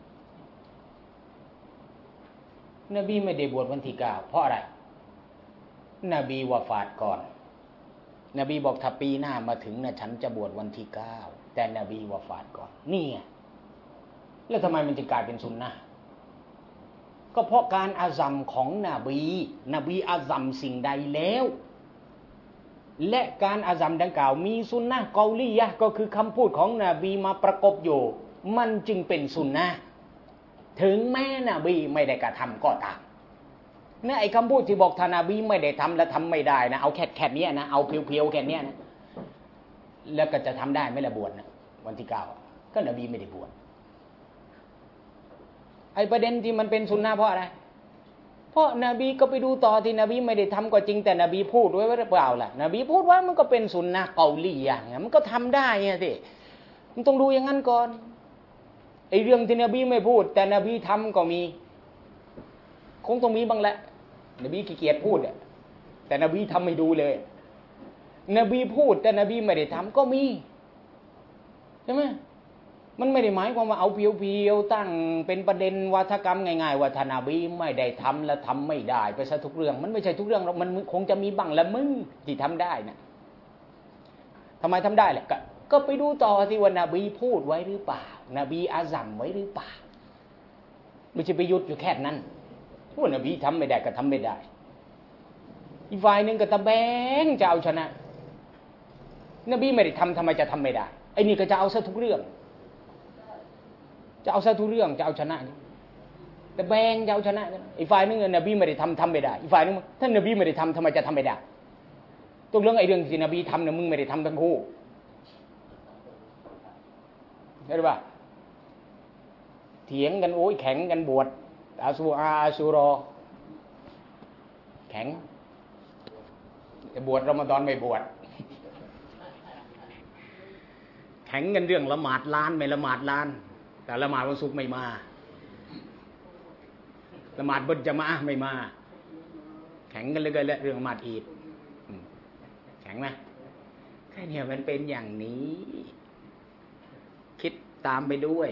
Speaker 1: นบีไม่ได้บวชวันที่เก้าเพราะอะไรนบีวะฟาตก่อนนบีบอกถ้าปีหน้ามาถึงนะฉันจะบวชวันที่เก้าแต่นบีวะฟาตก่อนนี่ไงแล้วทำไมมันจึงกลายเป็นสุนนะก็เพราะการอาซัมของนบีนบีอาซัมสิ่งใดแล้วและการอาซัมดังกล่าวมีสุนนะกอลียะห์ก็คือคำพูดของนบีมาประกบอยู่มันจึงเป็นสุนนะถึงแม้นบีไม่ได้กระทำก็ตามเนี่ยไอ้คำพูดที่บอกท่านนบีไม่ได้ทำและทำไม่ได้นะเอาแค่แค่นี้นะเอาเพียวๆแค่นี้นะแล้วก็จะทำได้ไหมล่ะบวชนะวันที่เก้าก็นบีไม่ได้บวชไอ้ประเด็นที่มันเป็นสุนนะเพราะอะไรเพราะนบีก็ไปดูต่อที่นบีไม่ได้ทำก็จริงแต่นบีพูดไว้หรือเปล่าล่ะนบีพูดว่ามันก็เป็นสุนนะเกาลีอย่างมันก็ทำได้ไงสิมันต้องดูอย่างนั้นก่อนไอ้เรื่องที่นบีไม่พูดแต่นบีทำก็มีคงต้องมีบ้างแหละนบีขี้เกียจพูดอ่ะแต่นบีทำให้ดูเลยนบีพูดแต่นบีไม่ได้ทำก็มีใช่ไหมมันไม่ได้หมายความว่าเอาเพียวๆตั้งเป็นประเด็นวาทกรรมง่ายๆว่าท่านนบีไม่ได้ทำและทำไม่ได้ไปซะทุกเรื่องมันไม่ใช่ทุกเรื่องหรอกมันคงจะมีบ้างละมึงที่ทำได้นะทำไมทำได้แหละก็ก็ไปดูต่อที่ว่านบีพูดไว้หรือเปล่านบีอาซัมไว้หรือเปล่าไม่ใช่ไปยุดอยู่แค่นั้นว่านบีทำไม่ได้ก็ทำไม่ได้อีกฝ่ายหนึ่งก็ตะแบงจะเอาชนะนบีไม่ได้ทำทำไมจะทำไม่ได้ไอ้นี่ก็จะเอาซะทุกเรื่องจะเอาซะทุกเรื่องจะเอาชนะนี่แต่แบงจะเอาชนะอีกฝ่ายนึงนบีไม่ได้ทำทำไม่ได้อีกฝ่ายนึงท่านนบีไม่ได้ทำทำไมจะทำไม่ได้ตกลงไอ้เรื่องที่นบีทำเนี่ยมึงไม่ได้ทำทั้งคู่ใช่หรือเปล่าเถียงกันโอ้ยแข็งกันบวชอาซูอาซูรอแข็งแต่บวชรอมฎอนไม่บวชแข็งกันเรื่องละหมาดล้านไม่ละหมาดล้านแต่ละหมาดวันศุกร์ไม่มาละหมาดบุญจะมาไม่มาแข็งกันเลยกันเรื่องละหมาดอีดแข็งไหมแค่นี้มันเป็นอย่างนี้คิดตามไปด้วย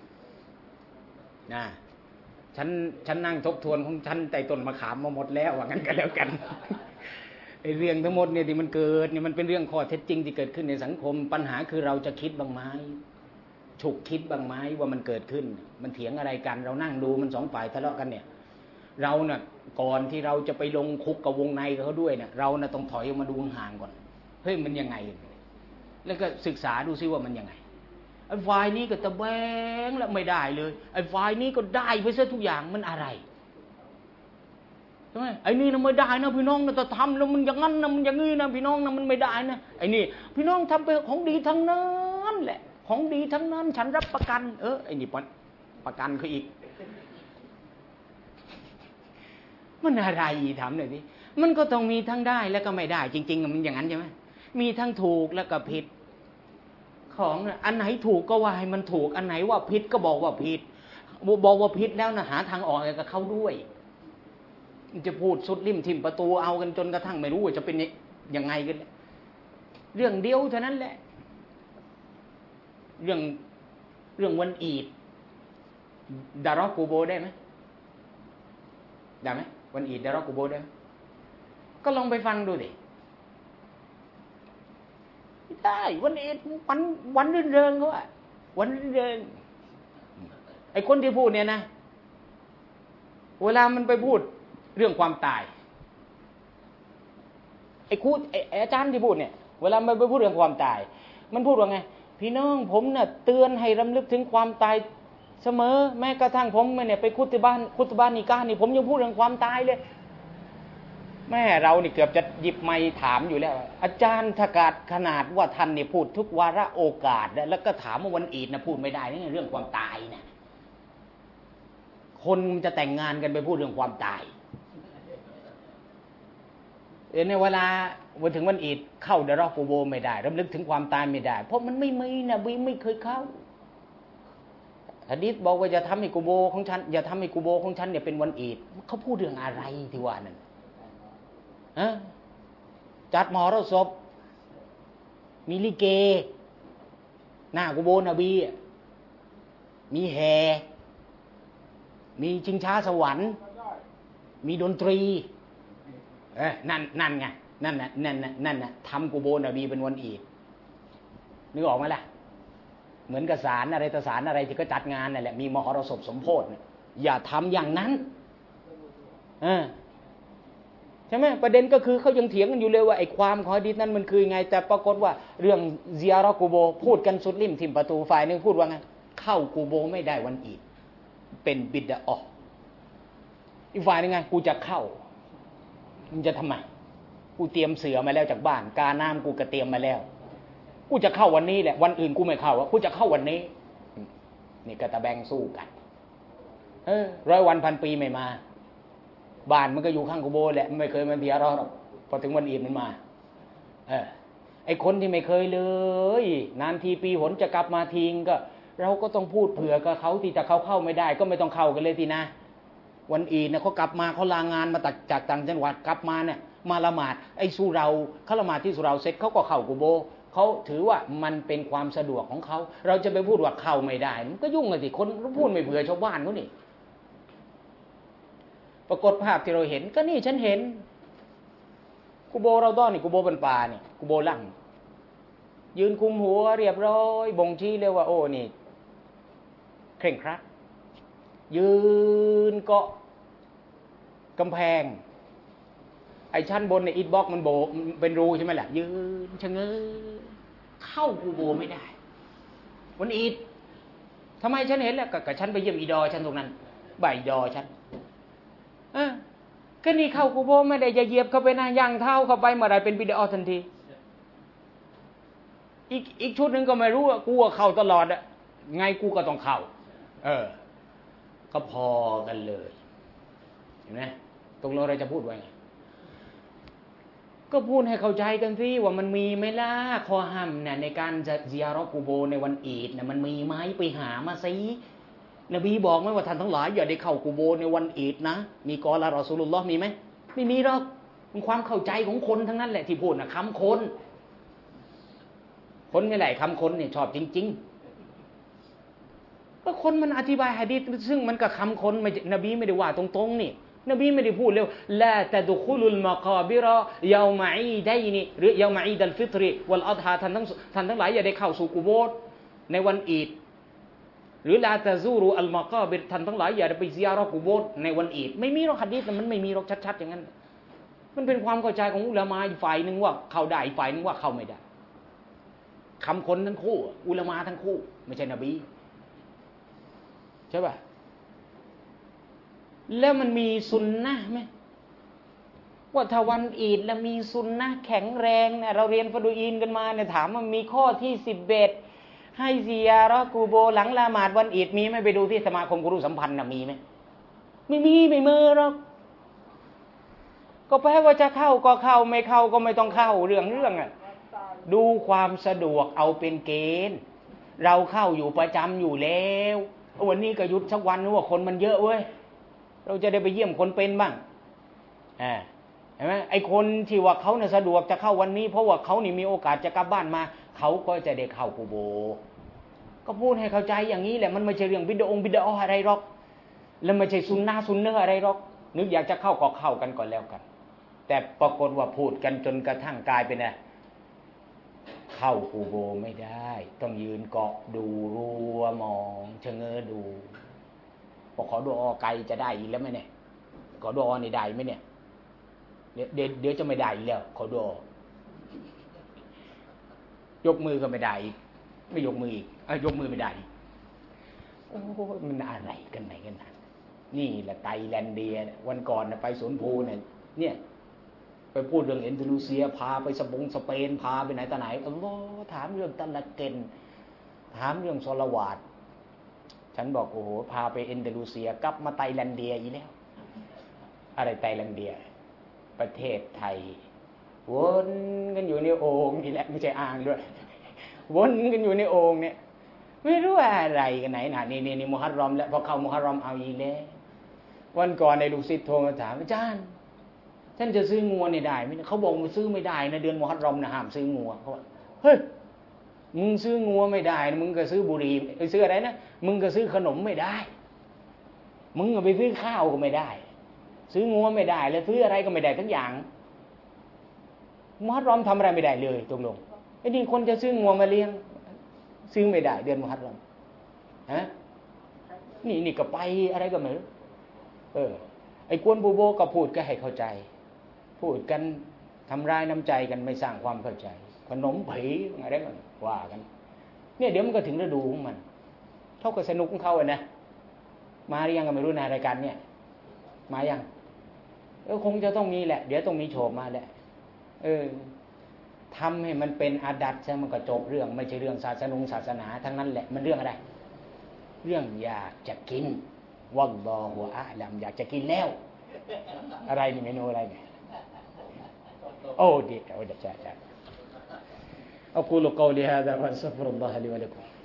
Speaker 1: นะฉันฉันนั่งทบทวนของฉันไต่ต้นมะขามมาหมดแล้วว่างั้นก็แล้วกันไอ้เรื่องทั้งหมดเนี่ยที่มันเกิดเนี่ยมันเป็นเรื่องข้อเท็จจริงที่เกิดขึ้นในสังคมปัญหาคือเราจะคิดบ้างไหมฉุกคิดบ้างไหมว่ามันเกิดขึ้นมันเถียงอะไรกันเรานั่งดูมันสองฝ่ายทะเลาะกันเนี่ยเราเน่ะก่อนที่เราจะไปลงคุกกับวงในเขาด้วยเนี่ยเราน่ะต้องถอยออกมาดูห่างก่อนเฮ้ยมันยังไงแล้วก็ศึกษาดูซิว่ามันยังไงไอ้ฝ่ายนี้ก็ตะแบงแล้วไม่ได้เลยไอ้ฝ่ายนี้ก็ได้ไปซะทุกอย่างมันอะไรใช่ไหมไอ้นี่นะไม่ได้นะพี่น้องนะแต่ทำแล้วมันอย่างนั้นนะมันอย่างนี้นะพี่น้องนะมันไม่ได้นะไอ้นี่พี่น้องทำไปของดีทั้งนั้นแหละของดีทั้งนั้นฉันรับประกันเออไอ้นี่ประกันเขาอีกมันอะไรถามหน่อยดิมันก็ต้องมีทั้งได้แล้วก็ไม่ได้จริงๆมันอย่างนั้นใช่ไหมมีทั้งถูกแล้วก็ผิดของอันไหนถูกก็ว่าให้มันถูกอันไหนว่าผิดก็บอกว่าผิดบอกว่าผิดแล้วนะหาทางออกกับเขาด้วยจะพูดสุดริมทิมประตูเอากันจนกระทั่งไม่รู้ว่าจะเป็นยังไงกันเรื่องเดียวเท่านั้นแหละเรื่องเรื่องวันอีดดารอกูโบได้ไหมได้ไหมวันอีดดารอกูโบได้ไหมก็ลองไปฟังดูดิได้วันอีดวันวันรื่นเริงเขาอะวันรื่นเริงไอ้คนที่พูดเนี่ยนะเวลามันไปพูดเรื่องความตายไอ้ครูไอ้อาจารย์ที่พูดเนี่ยเวลามันไปพูดเรื่องความตายมันพูดว่าไงพี่น้องผมน่ะเตือนให้รำลึกถึงความตายเสมอแม้กระทั่งผมเนี่ยไปคุตบ้านคุตบ้านนิกานี่ผมยังพูดเรื่องความตายเลยแม่เรานี่เกือบจะหยิบไมค์ถามอยู่แล้วอาจารย์ถ้ากาดขนาดว่าท่านนี่พูดทุกวาระโอกาสแล้วก็ถามว่าวันอีดนะพูดไม่ได้นี่เรื่องความตายนะคนจะแต่งงานกันไปพูดเรื่องความตายในเวลาวันถึงวันอีดเข้าเดรอกูโบไม่ได้รำลึกถึงความตายไม่ได้เพราะมันไม่มีนะบีไม่เคยเข้าหะดีษบอกว่าอย่าทำให้กูโบของฉันอย่าทำให้กูโบของฉันเนี่ยเป็นวันอีดเขาพูดเรื่องอะไรที่ว่านั่นฮะจัดมหรสพมีลิเกหน้ากูโบนบีมีแห่มีชิงช้าสวรรค์มีดนตรีเออนั่นนั่นไงนั่นน่ะนั่นน่ะนั่นน่ะทำกูโบนบีเป็นวันอีดนึกออกไหมล่ะเหมือนกับศาลอะไรต่อศาลอะไรที่ก็จัดงานนั่นแหละมีมหรสพสมโภชอย่าทำอย่างนั้นเออใช่ไหมประเด็นก็คือเขายังเถียงกันอยู่เลยว่าไอ้ความของหะดีษนั้นมันคือไงแต่ปรากฏว่าเรื่องเซียเราะห์กูโบพูดกันสุดริมทิ่มประตูฝ่ายนึงพูดว่าไงเข้ากูโบไม่ได้วันอีดเป็นบิดอะห์อีกฝ่ายนึงไงกูจะเข้ามึงจะทำไมกูเตรียมเสือมาแล้วจากบ้านกาน้ำกูก็เตรียมมาแล้วกูจะเข้าวันนี้แหละวันอื่นกูไม่เข้าอ่ะกูจะเข้าวันนี้นี่ก็ตะแบงสู้กันเออร้อยวันพันปีไม่มาบ้านมันก็อยู่ข้างกูโบแหละไม่เคยมาเบียร์เราหรอกพอถึงวันอีดมันมาเออไอคนที่ไม่เคยเลยนานทีปีหนจะกลับมาทิ้งก็เราก็ต้องพูดเผื่อกับเขาที่จะเข้าเข้าไม่ได้ก็ไม่ต้องเข้ากันเลยทีนะวันอีดเนี่ยเขากลับมาเขาลางานมาจากต่างจังหวัดกลับมาเนี่ยมาละหมาดไอ้สุเราเขาละหมาดที่สุเราเสร็จเขาก็เข้ากูโบเขาถือว่ามันเป็นความสะดวกของเขาเราจะไปพูดว่าเข้าไม่ได้มันก็ยุ่งเลยสิคนพูดไม่เผื่อชาวบ้านเขานี่ปรากฏภาพที่เราเห็นก็นี่ฉันเห็นกูโบเราต้อนนี่กูโบบันปลานี่กูโบลั่งยืนคุมหัวเรียบร้อยบ่งชี้เลยว่าโอ้นี่เคร่งครัดยืนเกาะกำแพงไอ้ชั้นบนในอิฐบล็อกมันโบเป็นรูใช่ไหมล่ะยืนชะเง้อเข้ากูโบไม่ได้วันอีดทำไมฉันเห็นแล้วกับฉันไปเยี่ยมอีดอฉันตรงนั้นใบดอฉันเออก็นี่เข้ากูโบไม่ได้จะเหยียบเข้าไปนะย่างเท้าเข้าไปเมื่อไรเป็นบิดาทันทีอีกอีกชุดหนึ่งก็ไม่รู้อะกูก็เข้าตลอดอะไงกูก็ต้องเข้าเออก็พอกันเลยเห็นไหมตรงเราเราจะพูดไว้ไงก็พูดให้เข้าใจกันสิว่ามันมีไหมล่ะข้อห้ามเนี่ยในการจะเซียเราะห์กูโบในวันอีดเนี่ยมันมีไหมไปหามาสินบีบอกไหมว่าท่านทั้งหลายอย่าได้เข้ากูโบในวันอีดนะมีกอละรอซูลุลลอฮ์มีไหมไม่มีหรอกมันความเข้าใจของคนทั้งนั้นแหละที่พูดนะคำคนคนไม่ไหลคำคนเนี่ยชอบจริงๆก็คนมันอธิบายหะดีษซึ่งมันกับคำคนไม่นบีไม่ได้ว่าตรงๆนี่นบีไม่ได้พูดเลยลาตะดุคุลุลมะกาบิรอยามาอีดัยนีหรือยามาอีดัลฟิตรีวัลอัฎฮาท่านทั้งท่านทั้งหลายอย่าได้เข้าสู่กุโบร์ในวันอีดหรือลาตะซูรุอัลมะกาบิรท่านทั้งหลายอย่าได้ไปซิยาเราะห์กุโบร์ในวันอีดไม่มีหรอกหะดีษมันไม่มีหรอกชัดๆอย่างนั้นมันเป็นความเข้าใจของอุลามะอีกฝ่ายนึงว่าเข้าได้อีกฝ่ายนึงว่าเข้าไม่ได้คำคนทั้งคู่อุลามะทั้งคู่ไม่ใช่นบีใช่ป่ะแล้วมันมีซุนนะห์ไหมว่าถ้าวันอีดแล้วมีซุนนะห์แข็งแรงเนี่ยเราเรียนฟะดูอีนกันมาเนี่ยถามว่ามีข้อที่สิบเอ็ดให้ซิยาเราะห์กูโบหลังละหมาดวันอีดมีไหมไปดูที่สมาคมกุรุสัมพันธ์น่ะมีไหมไม่มีไม่มีหรอกก็แปลว่าจะเข้าก็เข้าไม่เข้าก็ไม่ต้องเข้าเรื่องเรื่องอ่ะดูความสะดวกเอาเป็นเกณฑ์เราเข้าอยู่ประจำอยู่แล้ววันนี้ก็หยุดสักวันนึกว่าคนมันเยอะเว้ยเราจะได้ไปเยี่ยมคนเป็นบ้างอ่าเห็นไหมไอ้คนที่ว่าเขาเนี่ยสะดวกจะเข้าวันนี้เพราะว่าเขานี่มีโอกาสจะกลับบ้านมาเขาก็จะได้เข้ากุโบก็พูดให้เข้าใจอย่างนี้แหละมันไม่ใช่เรื่องบิดาองบิดาออะไรหรอกแล้วไม่ใช่ซุนนะซุนเนออะไรหรอกนึกอยากจะเข้าก็เข้ากันก่อนแล้วกันแต่ปรากฏว่าพูดกันจนกระทั่งกลายเป็นอะไรเข้ากูโบไม่ได้ต้องยืนเกาะดูรัวมองชะเง้อดูบอกขอดูออไกลจะได้อีกแล้วไหมเนี่ยขอดูออนี่ได้ไหมเนี่ยเดี๋ยวเดี๋ยวจะไม่ได้อีกแล้วขอดูยกมือก็ไม่ได้อีกไม่ยกมืออีกยกมือไม่ได้อีกโอ้มันอะไรกันไหนกันนะนี่แหละไตแลนเดียวันก่อนไปสวนภูเนี่ยเนี่ยไปพูดเรื่องเอนโดนีเซียพาไปสปงสเปนพาไปไหนต่อไหนอัลลอฮ์ถามเรื่องตะละเกนถามเรื่องซอลาวาดฉันบอกโอ้โหพาไปเอนโดนีเซียกลับมาไตแลนเดียอีกแล้วอะไรไตแลนเดียประเทศไทยวนกันอยู่ในโอ่งนี่แหละไม่ใช่อ่างด้วยวนกันอยู่ในโอ่งเนี่ยไม่รู้อะไรกันไหนน่ะนี่นี่มุฮัรรอมแล้วพอเข้ามุฮัรรอมเอาอีแล้ววันก่อนในลูกศิษย์โทรมาถามอาจารย์ท่านจะซื้องัวนี่ได้ไหมเขาบอกมันซื้อไม่ได้นะเดือนมุฮัรรอมนะห้ามซื้องัวเขาว่าเฮ้ยมึงซื้องัวไม่ได้มึงก็ซื้อบุหรี่ไปซื้ออะไรนะมึงก็ซื้อขนมไม่ได้มึงก็ไปซื้อข้าวก็ไม่ได้ซื้องัวไม่ได้แล้วซื้ออะไรก็ไม่ได้ทั้งอย่างมุฮัรรอมทำอะไรไม่ได้เลยตรงลงไอ้นี่คนจะซื้องัวมาเลี้ยงซื้อไม่ได้เดือนมุฮัรรอมฮะนี่นี่ก็ไปอะไรก็ไม่รู้เออไอ้กวนบูโบก็พูดก็ให้เข้าใจพูดกันทำร้ายน้ำใจกันไม่สร้างความเข้าใจขนมผีอะไรก็ว่ากันเนี่ยเดี๋ยวมันก็ถึงฤดูของมันเขาก็สนุกของเขาอ่ะนะมาหรือยังก็ไม่รู้ในรายการเนี่ยมายังเออคงจะต้องมีแหละเดี๋ยวต้องมีโฉมมาแหละเออทำให้มันเป็นอาดัตใช่มันก็จบเรื่องไม่ใช่เรื่องศาสนงศาสนาทั้งนั้นแหละมันเรื่องอะไรเรื่องอยากจะกินวัลลอฮุอะลัมอยากจะกินแล้วอะไรนี่เมนูอะไรเนี่ยโอ้ดีโอ้เดี๋ยวจ้าจ้าأقول قولي هذا وأستغفر الله لي ولكم